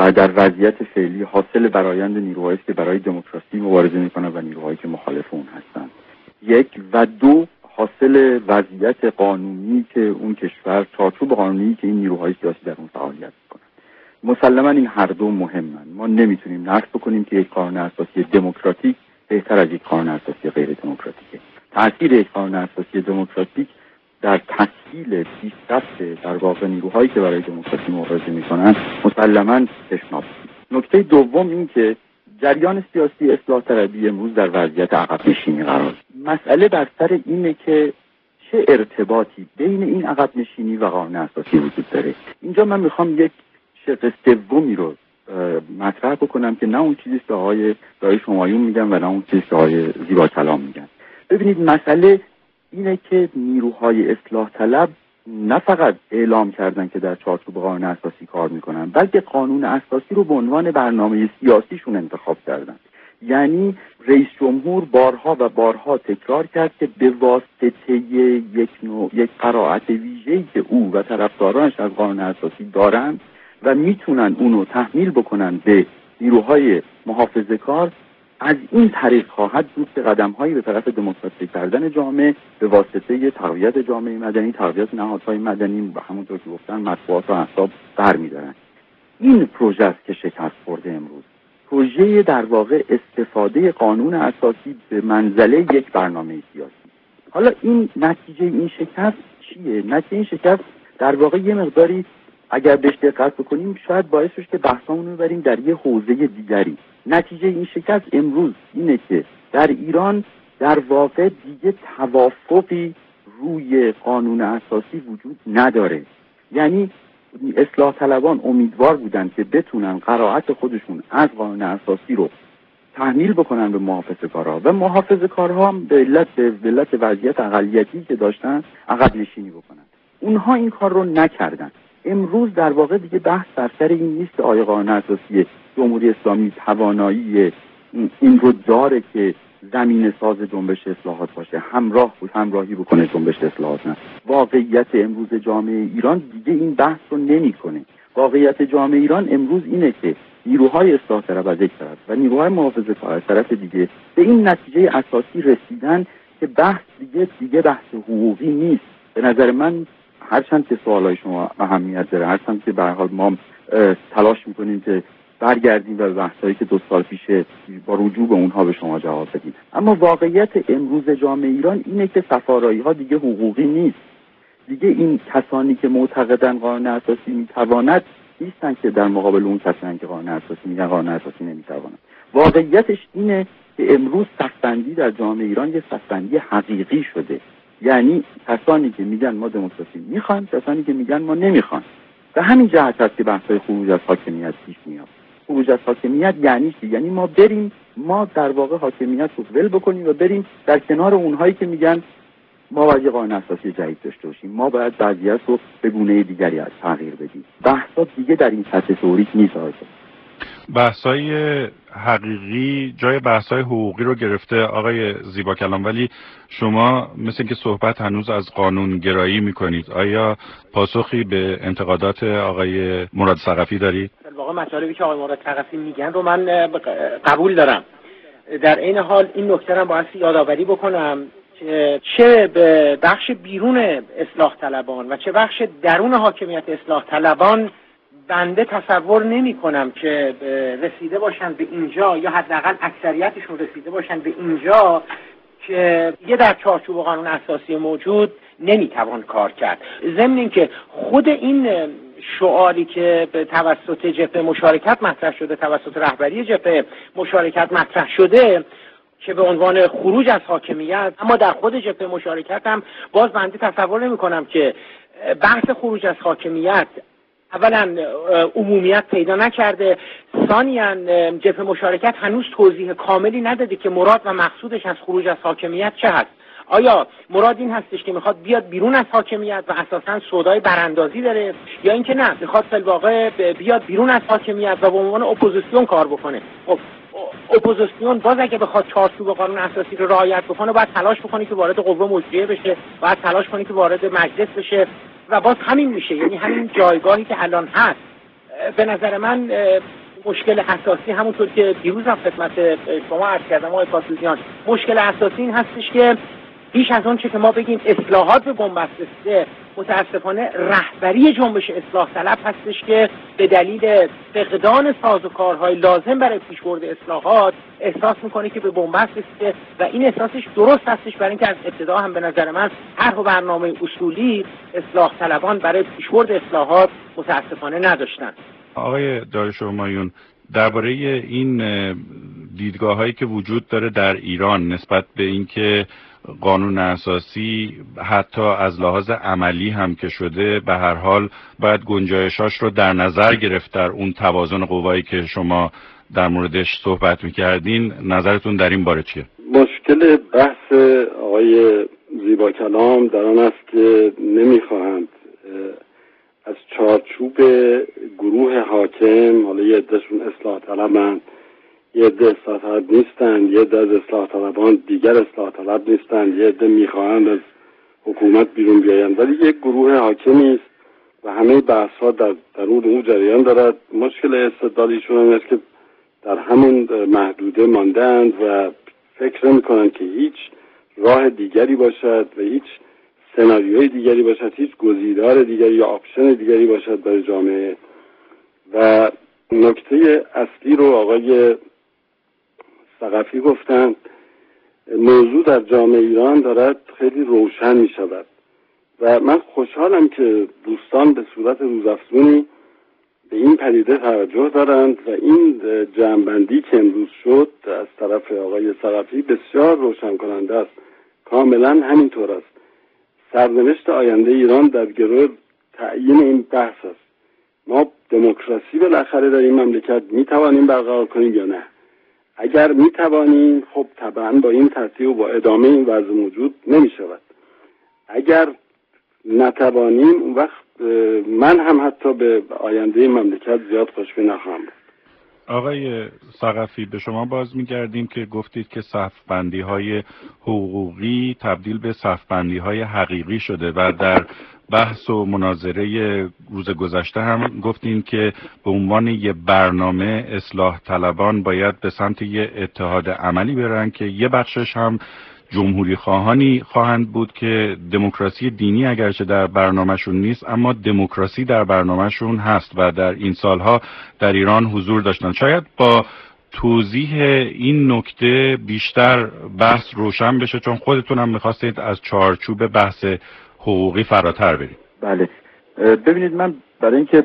و در وضعیت فعلی حاصل برآیند نیروهایی است که برای دموکراسی مبارزه میکنند و نیروهایی که مخالف اون هستند. 1 و 2 حاصل وضعیت قانونی که اون کشور، چارچوب قانونی که این نیروهای سیاسی در اون فعالیت میکنند. مسلماً این هر دو مهمن. ما نمیتونیم نقد بکنیم که یک قانون اساسی دموکراتیک بهتر از یک قانون اساسی غیر دموکراتیکه. تأثیر یک قانون اساسی دموکراتیک در تسهیل پیشرفت در واقع نیروهایی که برای دموکراسی مبارزه میکنند مسلماً چشم‌آب. نکته دوم این که جریان سیاسی اصلاح طلبی امروز در وضعیت عقب نشینی قرار دارد. مسئله بر سر اینه که چه ارتباطی بین این عقب نشینی و قانون اساسی وجود داره. اینجا من میخوام یک شق سومی رو مطرح بکنم که نه اون چیزی که آقای دایش همایون میگن و نه اون چیزی که آقای زیباکلام میگن. ببینید مسئله اینه که نیروهای اصلاح طلب نه فقط اعلام کردن که در چارچوب قانون اساسی کار میکنن، بلکه قانون اساسی رو به عنوان برنامه سیاسیشون انتخاب کردن. یعنی رئیس جمهور بارها و بارها تکرار کرد که به واسطه یک قرائت ویژه‌ای که او و طرفدارانش از قانون اساسی دارن و میتونن اونو تحمیل بکنن به نیروهای محافظه‌کار، از این طریق خواهد بود که قدم‌هایی به طرف دموکراسی کردن جامعه به واسطه تقویت جامعه مدنی، تقویت نهادهای مدنی و همونطور که گفتن مطبوعات و احزاب برمی‌دارن. این پروژه است که شکست خورده امروز. پروژه در واقع استفاده قانون اساسی به منزله یک برنامه سیاسی. حالا این نتیجه این شکست چیه؟ نتیجه این شکست در واقع یه مقداری اگر بهش دقت بکنیم شاید باعث بشه که بحثمون رو ببریم در یه حوزه دیگری. نتیجه این شکست امروز اینه که در ایران در واقع دیگه توافقی روی قانون اساسی وجود نداره. یعنی اصلاح طلبان امیدوار بودن که بتونن قرائت خودشون از قانون اساسی رو تحمیل بکنن به محافظه‌کارها و محافظه‌کارها هم به علت وضعیت اقلیتی که داشتن عقب نشینی بکنن. اونها این کار رو نکردن. امروز در واقع دیگه بحث بر سر این نیست که آیا قانون اساسی جمهوری اسلامی توانایی این رو داره که زمین ساز جنبش اصلاحات باشه، همراهی بکنه جنبش اصلاحات. نه، واقعیت امروز جامعه ایران دیگه این بحث رو نمی‌کنه. واقعیت جامعه ایران امروز اینه که نیروهای اصلاح طلب از یک طرف و نیروهای محافظه‌کار از طرف دیگه به این نتیجه اساسی رسیدن که بحث دیگه بحث حقوقی نیست. به نظر من هرچند که سوالای شما اهمیت داره، هرچند که به هر حال ما تلاش می‌کنیم که برگردیم و بحثایی که 2 سال پیش با رجوع به اونها به شما جواب بدیم، اما واقعیت امروز جامعه ایران اینه که صفارایی‌ها دیگه حقوقی نیست. دیگه این کسانی که معتقدن قانون اساسی میتواند نیستن که در مقابل اون کسانی که قانون اساسی میگن قانون اساسی نمیتواند. واقعیتش اینه که امروز صف‌بندی در جامعه ایران یه صف‌بندی حقیقی شده. یعنی کسانی که میگن ما دموکراسی میخوایم، کسانی که میگن ما نمیخوایم. و همین جهت است که بحث‌های خروج از حاکمیت پیش میاد. خروج از حاکمیت یعنی چی؟ یعنی ما در واقع حاکمیت رو ول بکنیم و بریم در کنار اونهایی که میگن ما باید یه قانون اساسی جدید داشته باشیم، ما باید وضعیت رو به گونه دیگری از تغییر بدیم. بحثا دیگه در این سطح تئوریک نیست. بحث‌های حقیقی جای بحث‌های حقوقی رو گرفته آقای زیباکلام، ولی شما مثل که صحبت هنوز از قانونگرایی می‌کنید. آیا پاسخی به انتقادات آقای مراد ثقفی دارید؟ در واقع مطالبی که آقای مراد ثقفی میگن رو من قبول دارم. در این حال این نکته رو باید یادآوری بکنم که چه به بخش بیرون اصلاح طلبان و چه بخش درون حاکمیت اصلاح طلبان بنده تصور نمی کنم که رسیده باشن به اینجا، یا حداقل اکثریتشون رسیده باشن به اینجا که یه در چارچوب قانون اساسی موجود نمیتوان کار کرد. ضمن اینکه خود این شعاری که به توسط جبهه مشارکت مطرح شده، توسط رهبری جبهه مشارکت مطرح شده که به عنوان خروج از حاکمیت، اما در خود جبهه مشارکت هم باز بنده تصور نمی کنم که بحث خروج از حاکمیت اولا عمومیت پیدا نکرده، ثانیاً جبهه مشارکت هنوز توضیح کاملی نداده که مراد و مقصودش از خروج از حاکمیت چه هست. آیا مراد این هستش که میخواد بیاد بیرون از حاکمیت و اساساً سودای براندازی داره، یا اینکه نه میخواد فی الواقع بیاد بیرون از حاکمیت و به عنوان اپوزیسیون کار بکنه؟ خب اپوزیسیون باز اگه بخواد چارچوب قانون اساسی رو رعایت بکنه باید تلاش بکنه که وارد قوه مجریه بشه، باید تلاش کنه که وارد مجلس بشه و باز همین میشه. یعنی همین جایگاهی که الان هست به نظر من مشکل اساسی همونطور که دیروز هم خدمت شما عرض کردم آقای پاسوزیان، مشکل اساسی این هستش که بیش از اون چه که ما بگیم اصلاحات به بنبست رسیده، متاسفانه رهبری جنبش اصلاح طلب هستش که به دلیل فقدان سازوکارهای لازم برای پیشبرد اصلاحات احساس میکنه که به بنبست رسیده و این احساسش درست هستش، برای اینکه از ابتدا هم به نظر من طرح و برنامه اصولی اصلاح طلبان برای پیشبرد اصلاحات متاسفانه نداشتن. آقای داریوش همایون، درباره این دیدگاه‌هایی که وجود داره در ایران نسبت به اینکه قانون اساسی حتی از لحاظ عملی هم که شده به هر حال باید گنجایشاش رو در نظر گرفت در اون توازن قوایی که شما در موردش صحبت میکردین، نظرتون در این باره چیه؟ مشکل بحث آقای زیبا کلام در آن است که نمیخواهند از چارچوب گروه حاکم، حالا یه عدهشون اصلاح طلبند، یه عده اصلاح طلب نیستند، یه عده از اصلاح طلبان دیگر اصلاح طلب نیستند، یه عده میخواهند از حکومت بیرون بیایند، ولی یک گروه حاکمی است و همه بحث ها در درون اون جریان دارد. مشکل استدلالیشون است که در همون محدوده ماندند و فکر نمی‌کنند که هیچ راه دیگری باشد و هیچ سناریوی دیگری باشد، هیچ گزینه‌دار دیگری یا آپشن دیگری باشد برای جامعه. و نکته اصلی رو آقای ثقفی گفتند، موضوع در جامعه ایران دارد خیلی روشن می شود و من خوشحالم که دوستان به صورت روزافزونی به این پدیده توجه دارند و این جمع‌بندی که امروز شد از طرف آقای ثقفی بسیار روشن کننده است. کاملا همینطور است. سرنوشت آینده ایران در گروه تعیین این بحث است. ما دموکراسی بالاخره در این مملکت میتوانیم برقرار کنیم یا نه؟ اگر میتوانیم خب طبعا با این ترتیب و با ادامه این وضع موجود نمیشود. اگر نتوانیم اون وقت من هم حتی به آینده مملکت زیاد خوشبین نخواهم بود. آقای ثقفی، به شما باز می‌گردیم که گفتید که صف‌بندی‌های حقوقی تبدیل به صف‌بندی‌های حقیقی شده و در بحث و مناظره روز گذشته هم گفتین که به عنوان یه برنامه اصلاح طلبان باید به سمت یه اتحاد عملی برن که یه بخشش هم جمهوری خواهانی خواهند بود که دموکراسی دینی اگرچه در برنامهشون نیست اما دموکراسی در برنامهشون هست و در این سالها در ایران حضور داشتن. شاید با توضیح این نکته بیشتر بحث روشن بشه، چون خودتون هم میخواستید از چارچوب بحث حقوقی فراتر برید. بله، ببینید من برای اینکه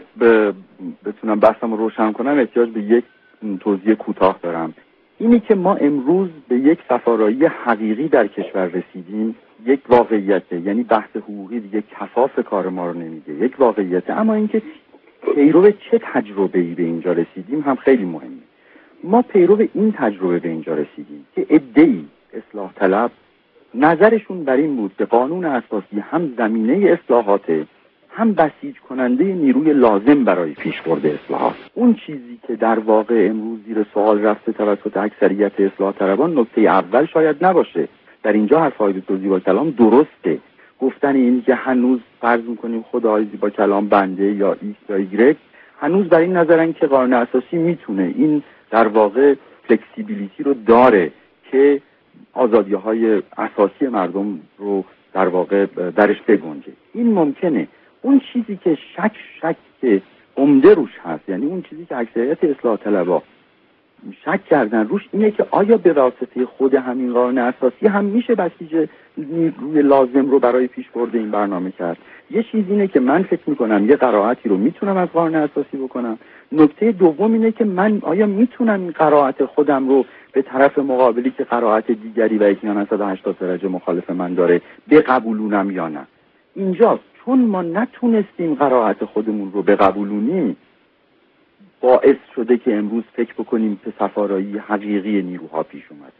بتونم بحثم رو روشن کنم احتیاج به یک توضیح کوتاه دارم. اینی که ما امروز به یک صفارایی حقیقی در کشور رسیدیم یک واقعیته، یعنی بحث حقوقی دیگه کفاف کار ما رو نمیده، یک واقعیته. اما اینکه پیرو چه تجربه‌ای به اینجا رسیدیم هم خیلی مهمه. ما پیرو این تجربه به اینجا رسیدیم که عده‌ای اصلاح طلب نظرشون بر این بود که قانون اساسی هم زمینه اصلاحاته، هم بسیج کننده نیروی لازم برای پیشبرد اصلاحات. اون چیزی که در واقع امروز زیر سوال رفته توسط اکثریت اصلاح طلبان نکته اول شاید نباشه. در اینجا حرفای دکتر زیبا کلام درسته. گفتن این که هنوز فرض می‌کنیم خدای زیبا کلام بنده یا ایکس یا ایگرگ هنوز بر این نظرن که قانون اساسی میتونه این در واقع فلکسیبیلیتی رو داره که آزادی‌های اساسی مردم رو در واقع درش بگنجه. این ممکنه. اون چیزی که شک که عمده روش هست، یعنی اون چیزی که اکثریت اصلاح طلبا شک کردن روش، اینه که آیا به واسطه خود همین قانون اساسی هم میشه بسیج نیروی لازم رو برای پیشبرد این برنامه کرد. یه چیز اینه که من فکر میکنم یه قرائتی رو میتونم از قانون اساسی بکنم. نکته دوم اینه که من آیا میتونم این قرائت خودم رو به طرف مقابلی که قرائت دیگری و 1980 درجه مخالف من داره بقبولونم یا نه. اینجاست. چون ما نتونستیم قرائت خودمون رو بقبولونیم باعث شده که امروز فکر بکنیم که صفارایی حقیقی نیروها پیش اومده.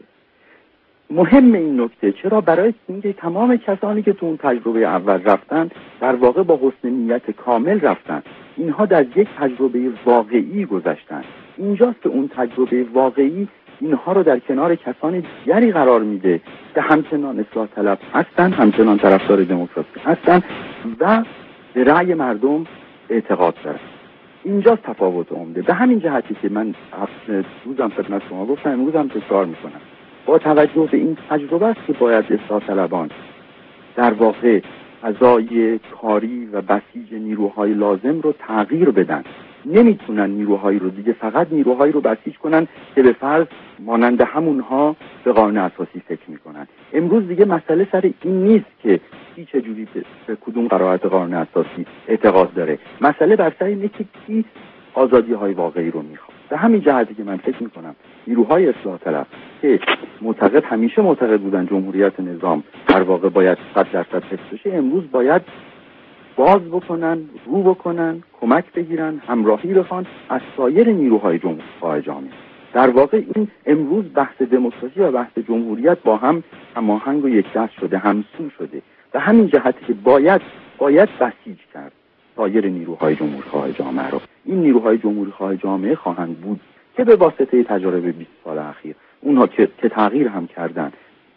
مهم این نکته چرا؟ برای اینکه تمام کسانی که تو اون تجربه اول رفتن در واقع با حسن نیت کامل رفتن. اینها در یک تجربه واقعی گذشتن. اینجاست که اون تجربه واقعی اینها رو در کنار کسان دیگری قرار میده که همچنان اصلاح طلب هستن، همچنان طرفدار دموکراسی هستن و به رأی مردم اعتقاد دارن. اینجاست تفاوت عمده. به همین جهتی که من روزم خدمت شما گفتم، امروزم تکرار میکنم، با توجه به این تجربه است که باید اصلاح طلبان در واقع فضای کاری و بسیج نیروهای لازم رو تغییر بدن. نمیتونن نیروهایی رو دیگه فقط نیروهایی رو بسیج کنن که به فرض مانند همونها به قانون اساسی فکر میکنن. امروز دیگه مسئله سر این نیست که کی چجوری به کدوم قرائت قانون اساسی اعتقاد داره، مسئله بر سر اینه که کی آزادی‌های واقعی رو میخواد. به همین جهتی که من فکر میکنم نیروهای اصلاح طلب که همیشه معتقد بودن جمهوریت نظام در واقع باید 100% حفظ بشه، امروز باید باز بکنن، رو بکنن، کمک بگیرن، همراهی بخوان از سایر نیروهای جامعه. در واقع این امروز بحث دموکراسی و بحث جمهوریت با هم هماهنگ و یکدست شده، همسو شده. به همین جهتی که باید بسیج کرد سایر نیروهای جمهوری‌خواه جامعه رو. این نیروهای جمهوری‌خواه جامعه خواهند بود که به واسطه تجربه 20 سال اخیر اونها که تغییر هم کردن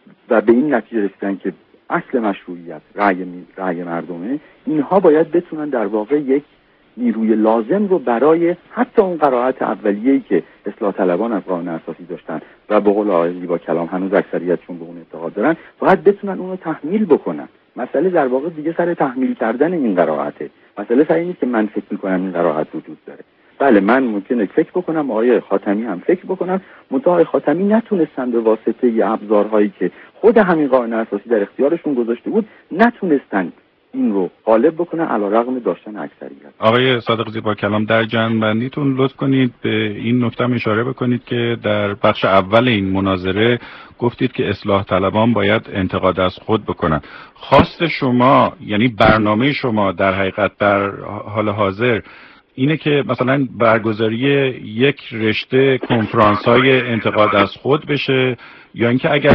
و به این نتیجه رسیدن که اصل مشروعیت رأی مردمه، اینها باید بتونن در واقع یک نیروی لازم رو برای حتی اون قرائت اولیه‌ای که اصلاح طلبان از قانون اساسی داشتن و به قول آقای زیبا کلام هنوز اکثریتشون به اون اعتقاد دارن، باید بتونن اون رو تحمیل بکنن. مسئله در واقع دیگه سر تحمیل کردن این قرائته. مسئله سر اینه که من فکر می‌کنم این قرائت وجود داره. بله، من ممکنه فکر بکنم، آقای خاتمی هم فکر بکنم، منتها آقای خاتمی نتونستن به واسطه ابزارهایی که خود همین قانون اساسی در اختیارشون گذاشته بود، نتونستن این رو غالب بکنن علیرغم داشتن اکثریت. آقای صادق زیبا کلام، در جنبندیتون لطف کنید به این نکته اشاره بکنید که در بخش اول این مناظره گفتید که اصلاح طلبان باید انتقاد از خود بکنن. خواست شما، یعنی برنامه شما در حقیقت در حال حاضر اینه که مثلا برگزاری یک رشته کنفرانس‌های انتقاد از خود بشه، یا اینکه اگر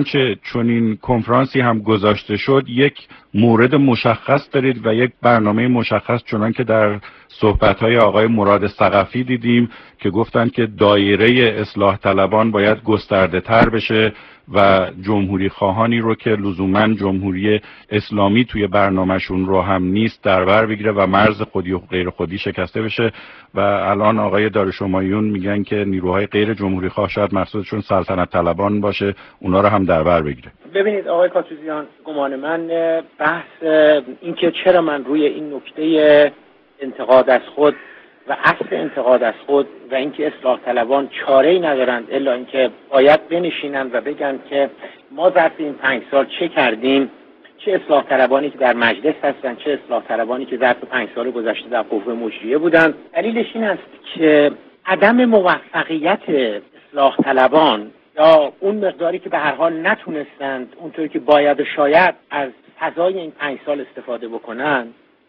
چنین کنفرانسی هم گذاشته شد یک مورد مشخص دارید و یک برنامه مشخص، چنان که در صحبت‌های آقای مراد ثقفی دیدیم که گفتند که دایره اصلاح طلبان باید گسترده تر بشه و جمهوری خواهانی رو که لزوماً جمهوری اسلامی توی برنامهشون رو هم نیست در بر بگیره و مرز خودی و غیر خودی شکسته بشه. و الان آقای دارالشمایون میگن که نیروهای غیر جمهوری خواه، شاید مقصودشون سلطنت طلبان باشه، اونا رو هم در بر بگیره. ببینید آقای کاتوزیان، گمان من بحث این که چرا من روی این نکته انتقاد از خود و اصل انتقاد از خود و اینکه اصلاح طلبان چاره‌ای ندارند الا اینکه باید بنشینند و بگن که ما ظرف این 5 سال چه کردیم، چه اصلاح طلبانی که در مجلس هستند، چه اصلاح طلبانی که ظرف 5 سال گذشته در قوه مجریه بودند. دلیلش این است که عدم موفقیت اصلاح طلبان یا اون مقداری که به هر حال نتونستند اونطوری که باید و شاید از فضای این 5 سال استفاده بکنن،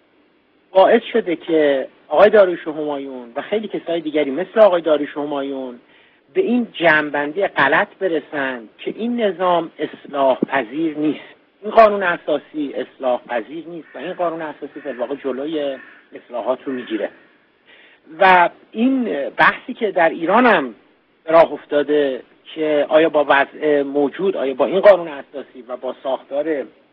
باعث شده که آقای داریوش همایون و خیلی کسای دیگری مثل آقای داریوش همایون به این جمع‌بندی غلط برسند که این نظام اصلاح پذیر نیست، این قانون اساسی اصلاح پذیر نیست و این قانون اساسی در واقع جلوی اصلاحات رو میگیره. و این بحثی که در ایران هم راه افتاده که آیا با وضع موجود، آیا با این قانون اساسی و با ساختار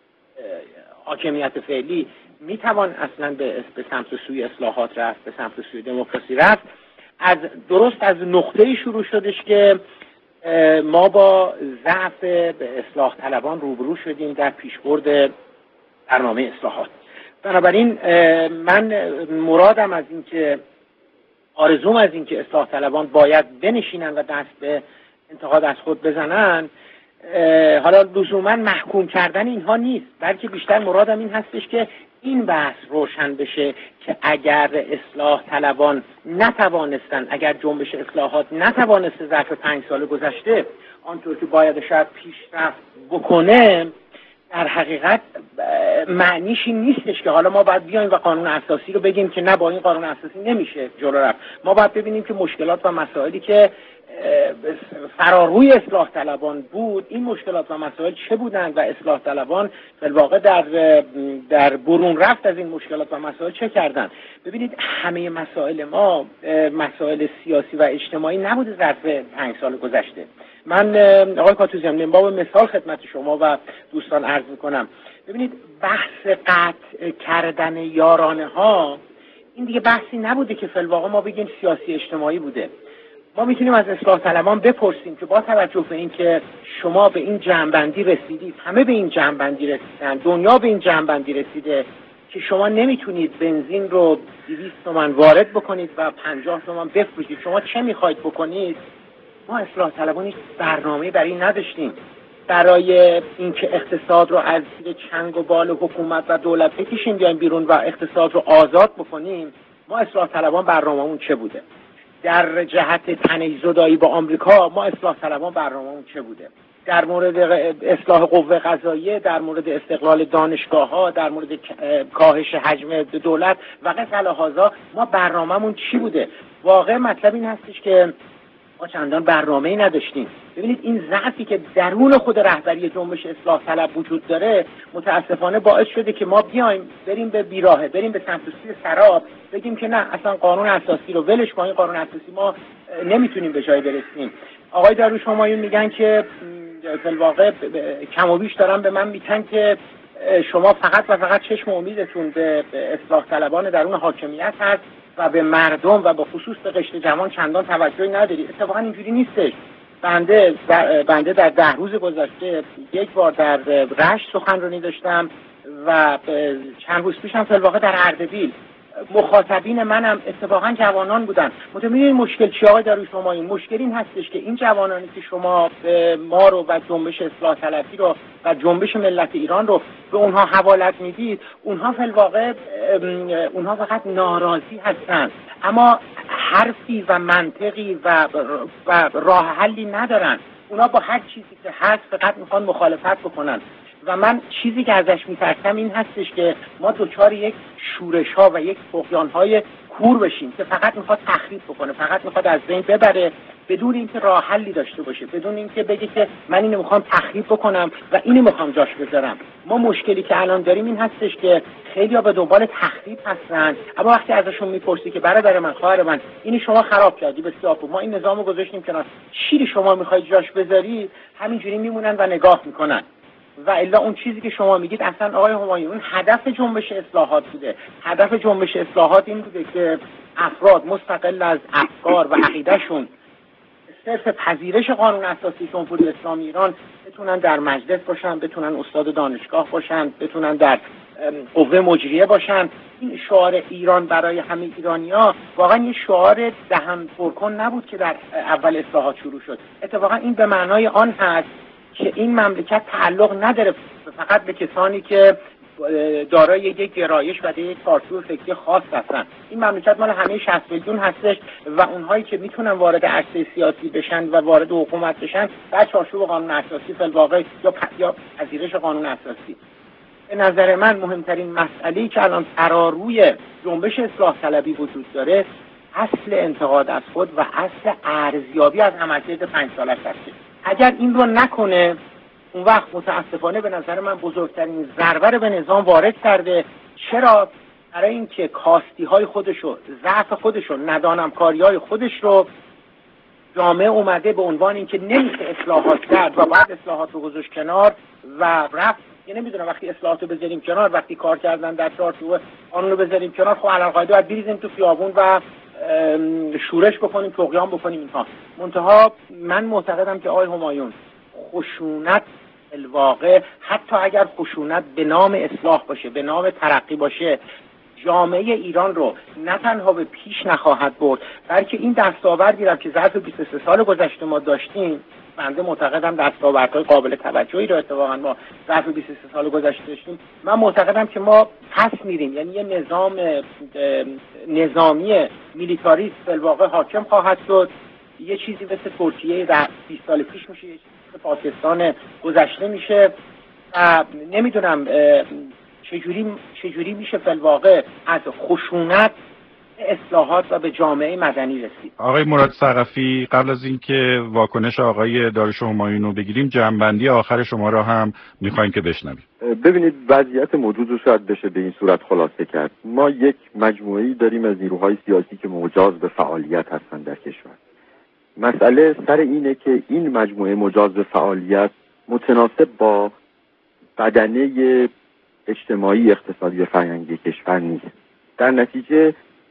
حاکمیت فعلی میتوان اصلا به سمت سوی اصلاحات رفت، به سمت سوی دموکراسی رفت، درست از نقطه‌ای شروع شدش که ما با ضعف به اصلاح طلبان روبرو شدیم در پیشبرد برنامه اصلاحات. بنابراین من مرادم از این که آرزوم از این که اصلاح طلبان باید بنشینن و دست به انتقاد از خود بزنن، حالا لزوما محکوم کردن اینها نیست، بلکه بیشتر مرادم این هستش که این بحث روشن بشه که اگر اصلاح طلبان نتوانستن، اگر جنبش اصلاحات نتوانسته ظرف 5 سال گذشته آنطور که باید شاید پیشرفت بکنه، در حقیقت معنیش این نیستش که حالا ما باید بیایم و قانون اساسی رو بگیم که نه، با این قانون اساسی نمیشه جلو رفت. ما باید ببینیم که مشکلات و مسائلی که فراروی اصلاح طلبان بود، این مشکلات و مسائل چه بودند و اصلاح طلبان در واقع در برون رفت از این مشکلات و مسائل چه کردند. ببینید همه مسائل ما مسائل سیاسی و اجتماعی نبوده ظرف 5 سال گذشته. من آقای کاتوزیان من باب مثال خدمت شما و دوستان عرض میکنم. ببینید بحث قطع کردن یارانه ها این دیگه بحثی نبوده که فی‌الواقع ما بگیم سیاسی اجتماعی بوده. ما میتونیم از اصلاح طلبان بپرسیم که با توجه به اینکه شما به این جمع‌بندی رسیدید، همه به این جمع‌بندی رسیدن، دنیا به این جمع‌بندی رسیده که شما نمیتونید بنزین رو 200 تومان وارد بکنید و 50 تومان بفروشید، شما چه میخواید بکنید؟ ما اصلاح طلبان هیچ برنامه‌ای برای این نداشتیم برای اینکه اقتصاد رو از زیر چنگ و بال حکومت و دولت بکشیم بیایم بیرون و اقتصاد رو آزاد بکنیم. ما اصلاح طلبان برنامه‌مون چه بوده؟ در جهت تنیزدایی با آمریکا ما اصلاح طلبان برنامه‌مون چه بوده؟ در مورد اصلاح قوه قضاییه، در مورد استقلال دانشگاه‌ها، در مورد کاهش حجم دولت و غیره هذا ما برنامه‌مون چی بوده؟ واقع مطلب این هستش که ما چندان برنامه‌ای نداشتیم. ببینید این ضعفی که درون خود رهبری جنبش اصلاح طلب وجود داره متاسفانه باعث شده که ما بیایم بریم به بیراهه، بریم به سمت سوی سراب، بگیم که نه اصلا قانون اساسی رو ولش کنیم، قانون اساسی ما نمیتونیم به جای برسیم. آقای داریوش همایون میگن که فی الواقع کم و بیش دارن به من میگن که شما فقط و فقط چشم امیدتون به اصلاح طلبان درون حاکمیت هست و به مردم و به خصوص به قشر جوان چندان توجهی نداری. اتفاقا اینجوری نیستش. بنده در 10 روز گذشته یک بار در رشت سخنرانی داشتم و چند روز پیشم فی الواقع در اردبیل. مخاطبین منم اتفاقا جوانان بودن. متأسفانه مشکل چی آقای داریوش همایون؟ مشکل این هستش که این جوانانی که شما ما رو و جنبش اصلاح طلبی رو و جنبش ملت ایران رو به اونها حوالت میدید، اونها فی الواقع اونها فقط ناراضی هستن، اما حرفی و منطقی و راه حلی ندارن. اونا با هر چیزی که هست فقط میخوان مخالفت بکنن و من چیزی که ازش میترسم این هستش که ما دچار یک شورش ها و یک طغیان های کور بشیم که فقط میخواد تخریب بکنه، فقط میخواد از بین ببره بدون اینکه راه حلی داشته باشه، بدون اینکه بگه که من اینو میخوام تخریب بکنم و اینو میخوام جاش بذارم. ما مشکلی که الان داریم این هستش که خیلی‌ها به دنبال تخریب هستن، اما وقتی ازشون میپرسی که برادر من، خواهر من، اینو شما خراب کردی، بسیار خوب، ما این نظامو گذاشتیم کنار، چی شما میخواید جاش بذاری؟ همینجوری میمونن و نگاه میکنن. و الا اون چیزی که شما میگید اصلا آقای همایون هدف جنبش اصلاحات بوده. هدف جنبش اصلاحات این بوده که افراد مستقل از افکار و عقیدهشون صرف پذیرش قانون اساسی جمهوری اسلامی ایران بتونن در مجلس باشن، بتونن استاد دانشگاه باشن، بتونن در قوه مجریه باشن. این شعار ایران برای همه ایرانی‌ها واقعا یه شعار دهن پرکن نبود که در اول اصلاحات شروع شد. اتفاقا این به معنای آن هست که این مملکت تعلق نداره فقط به کسانی که دارای یک گرایش و یک چارچوب فکری خاص هستن. این مملکت مال همه 60 میلیون هستش و اونهایی که میتونن وارد عرصه سیاسی بشن و وارد حکومت بشن در چارچوب قانون اساسی فی الواقع یا پذیرش قانون اساسی. به نظر من مهمترین مسئله‌ای که الان روی جنبش اصلاح طلبی وجود داره اصل انتقاد از خود و اصل ارزیابی از عملکرد 5 سالش هست. اگر این رو نکنه اون وقت متاسفانه به نظر من بزرگترین ضربه رو به نظام وارد کرده. چرا؟ برای اینکه کاستی‌های خودشو، ضعف خودشو، ندانمکاری‌های خودش رو جامعه اومده به عنوان اینکه نمیشه اصلاحات کرد و بعد اصلاحات رو گذاشت کنار و رفت. یعنی نمیدونم وقتی اصلاحات رو بذاریم کنار، وقتی کار کردن در چارچوب قانون رو بذاریم کنار، خب علالقاعده باید بریزیم تو خیابون و شورش بکنیم، طغیان بکنیم اینها. منتها من معتقدم که آقای همایون خشونت الواقع، حتی اگر خشونت به نام اصلاح باشه، به نام ترقی باشه، جامعه ایران رو نه تنها به پیش نخواهد برد، بلکه این دستاوردی را که ظرف 23 سال گذشته ما داشتیم، بنده معتقدم دستاوردهای قابل توجهی رو اتفاقا ما ظرف 23 سال گذشته داشتیم. من معتقدم که ما پس میریم، یعنی یه نظامی میلیتاریست در واقع حاکم خواهد شد. یه چیزی مثل ترکیه در 20 سال پیش میشه، یه چیزی مثل پاکستان گذشته میشه و نمیدونم چجوری میشه در واقع از خشونت اصلاحات و به جامعه مدنی رسید. آقای مراد ثقفی، قبل از اینکه واکنش آقای داریوش همایون رو بگیریم، جنبندی آخر شما را هم میخوایم که بشنویم. ببینید وضعیت موجود رو شاید بشه به این صورت خلاصه کرد. ما یک مجموعه‌ای داریم از نیروهای سیاسی که مجاز به فعالیت هستند در کشور. مسئله سر اینه که این مجموعه مجاز به فعالیت متناسب با بدنه اجتماعی، اقتصادی و فرهنگی کشور نیست. در نتیجه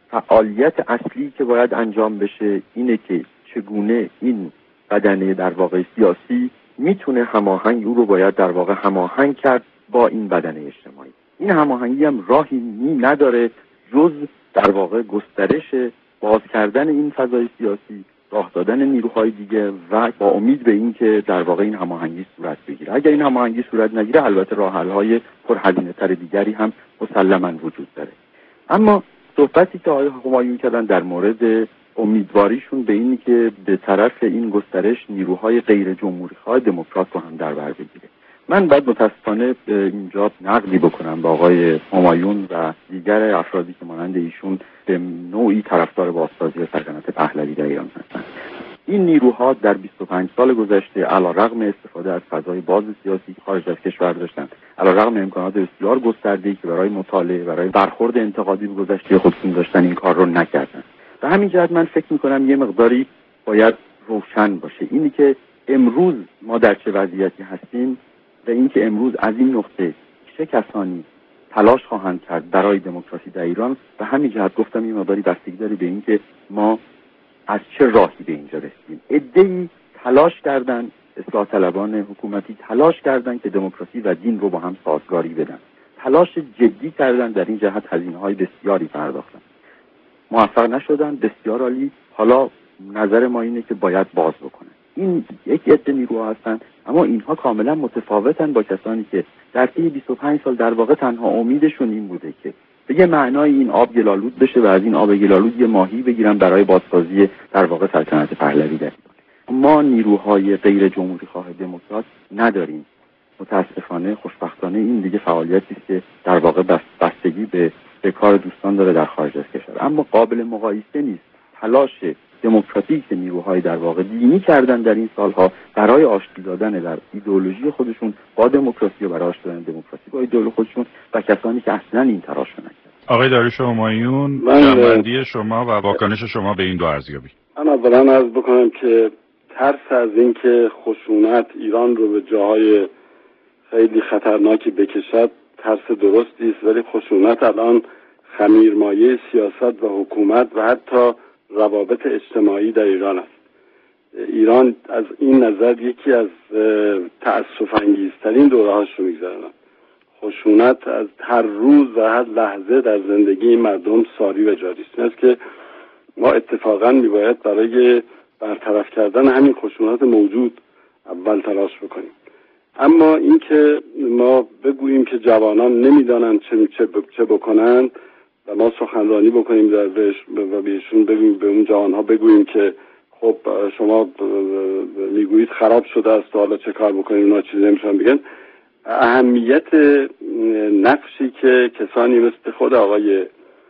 فعالیت اصلی که باید انجام بشه اینه که چگونه این بدنه در واقع سیاسی میتونه هماهنگ، او رو باید در واقع هماهنگ کرد با این بدنه اجتماعی. این هماهنگی هم راهی نداره جز در واقع گسترش، باز کردن این فضای سیاسی، راه دادن نیروهای دیگه و با امید به این که در واقع این هماهنگی صورت بگیره. اگر این هماهنگی صورت نگیره البته راه حل‌های پرهزینه‌تر دیگری هم مسلماً وجود داره. اما صحبتی که آقای همایون کردن در مورد امیدواریشون به اینی که به طرف این گسترش نیروهای غیر جمهوری‌خواه دموکرات رو هم در بر بگیره، من باید متاسفانه اینجا نقدی بکنم به آقای همایون و دیگر افرادی که مانند ایشون به نوعی طرفدار بازسازی سلطنت پهلوی در ایران هستند. این نیروها در 25 سال گذشته علیرغم استفاده از فضای باز سیاسی خارج از کشور داشتند، علیرغم امکانات بسیار گسترده‌ای که برای مطالعه، برای برخورد انتقادی به گذشته خودشون داشتن، این کار رو نکردند. به همین جهت من فکر می‌کنم یه مقداری باید روشن باشه اینی که امروز ما در چه وضعیتی هستیم و اینکه امروز از این نقطه چه کسانی تلاش خواهند کرد برای دموکراسی در ایران. به همین جهت گفتم این مقداری بستگی داره به اینکه ما از چه راهی به اینجا رسیدیم. عده‌ای تلاش کردن، اصلاح طلبان حکومتی تلاش کردن که دموکراسی و دین رو با هم سازگاری بدن، تلاش جدی کردن، در این جهت هزینه‌های بسیاری پرداختن، موفق نشدن. بسیار عالی. حالا نظر ما اینه که باید باز بکنن. این یک عده نیروها هستن، اما اینها کاملا متفاوتن با کسانی که در طی 25 سال در واقع تنها امیدشون این بوده که به یه معنای این آب گلالود بشه و از این آب گلالود یه ماهی بگیرن برای بازسازی در واقع سلطنت پهلوی در ایران. ما نیروهای غیر جمهوری خواه دموکرات نداریم. متاسفانه، خوشبختانه این دیگه فعالیتی است که در واقع بستگی به کار دوستان داره در خارج از کشور، اما قابل مقایسه نیست تلاش دموکراتیک که نیروهای در واقع دینی کردن در این سالها برای آشتی دادن در ایدئولوژی خودشون با دموکراسی و برای آشتی دادن دموکراسی با ایدئولوژی خودشون و کسانی که اصلا این تلاش نکردن. آقای داریوش همایون، جنبندی شما و واکنش شما به این دو ارزیابی. من اولا عرض بکنم که ترس از این که خشونت ایران رو به جاهای خیلی خطرناکی بکشد ترس درستی است، ولی خشونت الان خمیرمایه سیاست و حکومت و حتی روابط اجتماعی در ایران است. ایران از این نظر یکی از تأسف انگیزترین دورهاش رو میگذرند. خشونت از هر روز و هر لحظه در زندگی مردم ساری و جاری است. است که ما اتفاقا میباید برای برطرف کردن همین خشونت موجود اول تلاش بکنیم. اما این که ما بگوییم که جوانان نمیدانند چه بکنند و ما سخنرانی بکنیم و بهشون بگوییم، به اون جوانها بگوییم که خب شما میگویید خراب شده است، حالا چه کار بکنیم، اونا چیزی نمیشون بگن. اهمیت نقشی که کسانی مثل خود آقای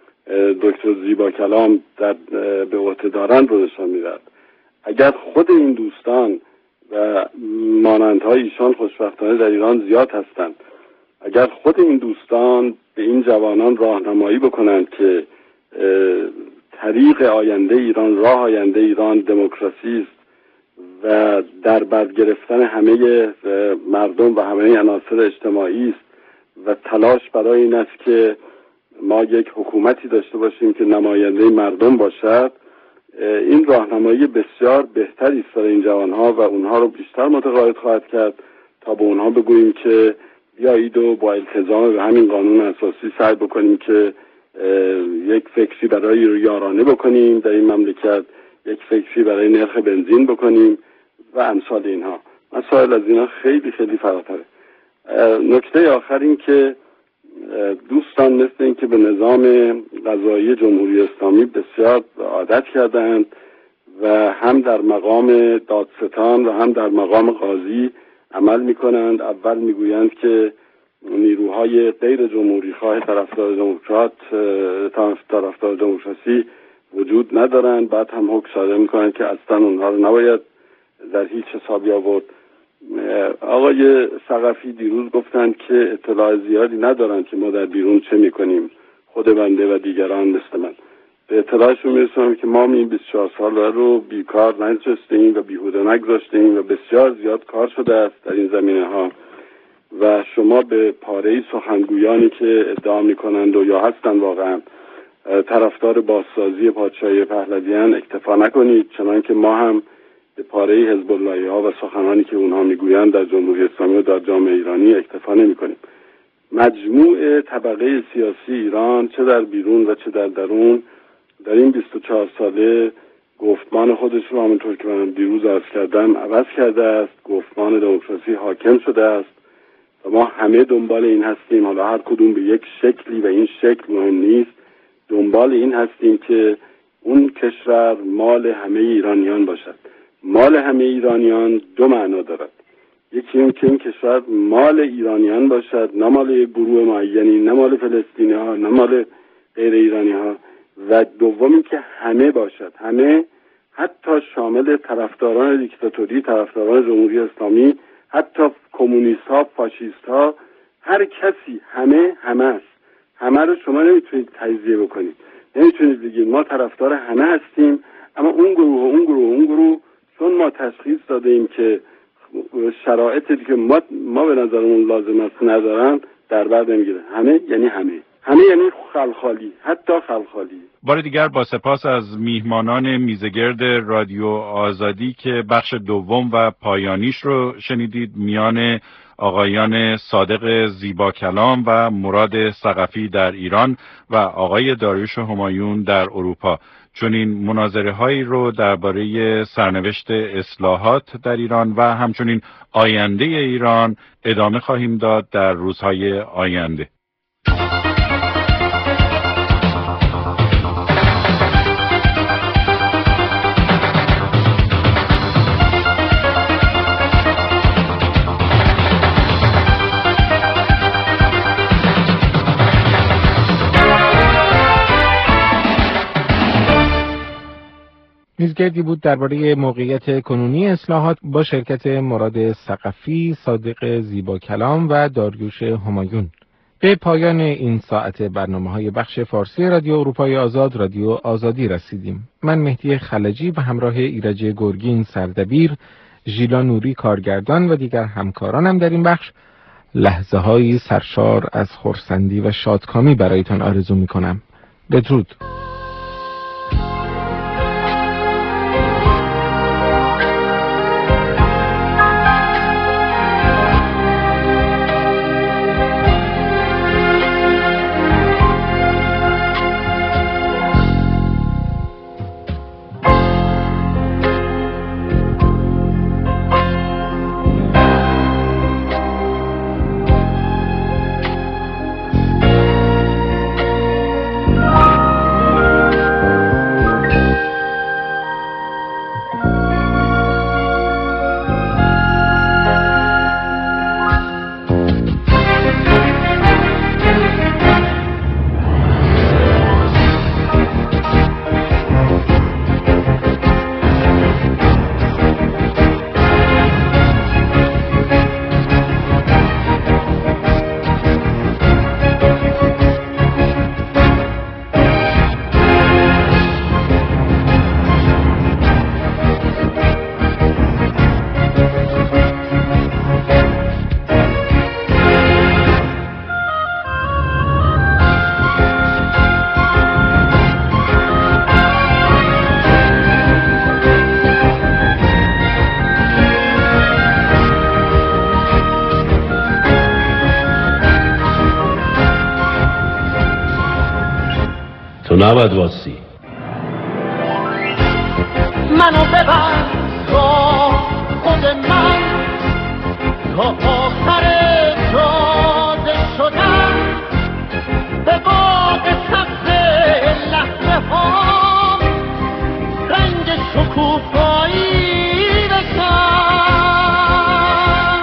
دکتر زیبا کلام به عهده دارند رو نشان میدهد. اگر خود این دوستان و مانندهای ایشان خوشبختانه در ایران زیاد هستند، اگر خود این دوستان به این جوانان راهنمایی بکنند که طریق آینده ایران، راه آینده ایران دموکراسی است و در بر گرفتن همه مردم و همه عناصر اجتماعی است و تلاش برای این است که ما یک حکومتی داشته باشیم که نماینده مردم باشد، این راهنمایی بسیار بهتری است برای این جوانها و اونها رو بیشتر متقاعد خواهد کرد تا به اونها بگوییم که بیایید و با التزام به همین قانون اساسی سعی بکنیم که یک فکری برای یارانه بکنیم در این مملکت، یک فکری برای نرخ بنزین بکنیم و امثال اینها. مسائل از اینها خیلی خیلی فراتره. نکته آخر این که دوستان مثل این که به نظام قضایی جمهوری اسلامی بسیار عادت کردند و هم در مقام دادستان و هم در مقام قاضی عمل میکنند. اول میگویند که نیروهای غیر جمهوری خواه طرفدار دموکراسی وجود ندارند، بعد هم حکم صادر میکنند که اصلا اونها رو نباید در هیچ حسابی آورد. آقای ثقفی دیروز گفتند که اطلاع زیادی ندارند که ما در بیرون چه میکنیم، خود بنده و دیگران مثل من. به اطلاعشون میرسونم که ما این 24 سال رو بیکار ننشستیم و بیهوده نگذاشتیم و بسیار زیاد کار شده است در این زمینه ها و شما به پاره‌ای سخنگویانی که ادعا میکنند و یا هستند واقعا طرفدار بازسازی پادشاهی پهلویان اکتفا نکنید، چنان که ما هم به پاره حزب اللهی ها و سخنانی که اونها میگویند در جمهوری اسلامی و در جامعه ایرانی اکتفا نمی‌کنیم. مجموع طبقه سیاسی ایران چه در بیرون و چه در درون در این 24 ساله گفتمان خودش رو همونطور که من دیروز عرض کردم عوض کرده است. گفتمان دموکراسی حاکم شده است و ما همه دنبال این هستیم، حالا هر کدوم به یک شکلی و این شکل مهم نیست، دنبال این هستیم که اون کشور مال همه ایرانیان باشد. مال همه ایرانیان دو معنا دارد. یکی این که این کشور مال ایرانیان باشد، نه مال یک گروه معینی، نه مال فلسطینی ها، نه مال غیر ایرانی ها، و دوم این که همه باشد، همه، حتی شامل طرفداران دیکتاتوری، طرفداران جمهوری اسلامی، حتی کمونیست ها، فاشیست ها، هر کسی، همه است. همه رو شما نمیتونید تجزیه بکنید، نمیتونید بگید ما طرفدار همه هستیم اما اون گروه چون ما تشخیص دادیم که شرایطی که ما به نظرمون لازم است ندارن در بر نمیگیره. همه یعنی خلخالی، حتی خلخالی. بار دیگر با سپاس از میهمانان میزگرد رادیو آزادی که بخش دوم و پایانیش رو شنیدید، میان آقایان صادق زیبا کلام و مراد ثقفی در ایران و آقای داریوش همایون در اروپا. چون این مناظره هایی رو درباره سرنوشت اصلاحات در ایران و همچنین آینده ایران ادامه خواهیم داد در روزهای آینده. میزگردی بود درباره موقعیت کنونی اصلاحات با شرکت مراد ثقفی، صادق زیبا کلام و داریوش همایون. به پایان این ساعت برنامه‌های بخش فارسی رادیو اروپای آزاد، رادیو آزادی رسیدیم. من مهدی خلجی به همراه ایرج گرگین سردبیر، ژیلا نوری کارگردان و دیگر همکارانم در این بخش لحظه‌هایی سرشار از خرسندی و شادکامی برایتان آرزو می‌کنم. بدرود. نباید واسی منو ببر تا خود من تا آخر جاده شدم به باغ سبز لحظه ها رنگ شکوفایی بشم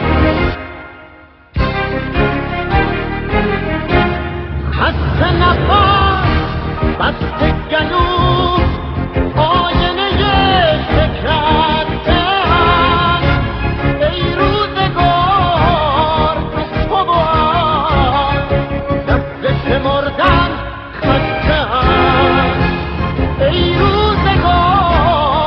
خسته نفس بسته گلو آینه شکرده هست ای روزگار از تو باید دست شمردن خسته هست ای روزگار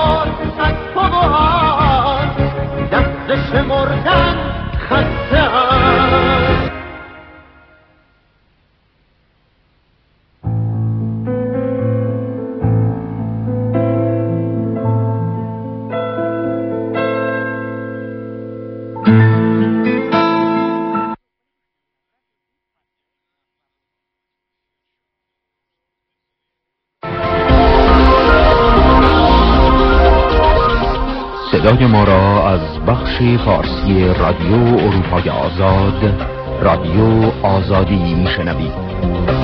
صدای ما را از بخش فارسی رادیو اروپای آزاد، رادیو آزادی میشنوید.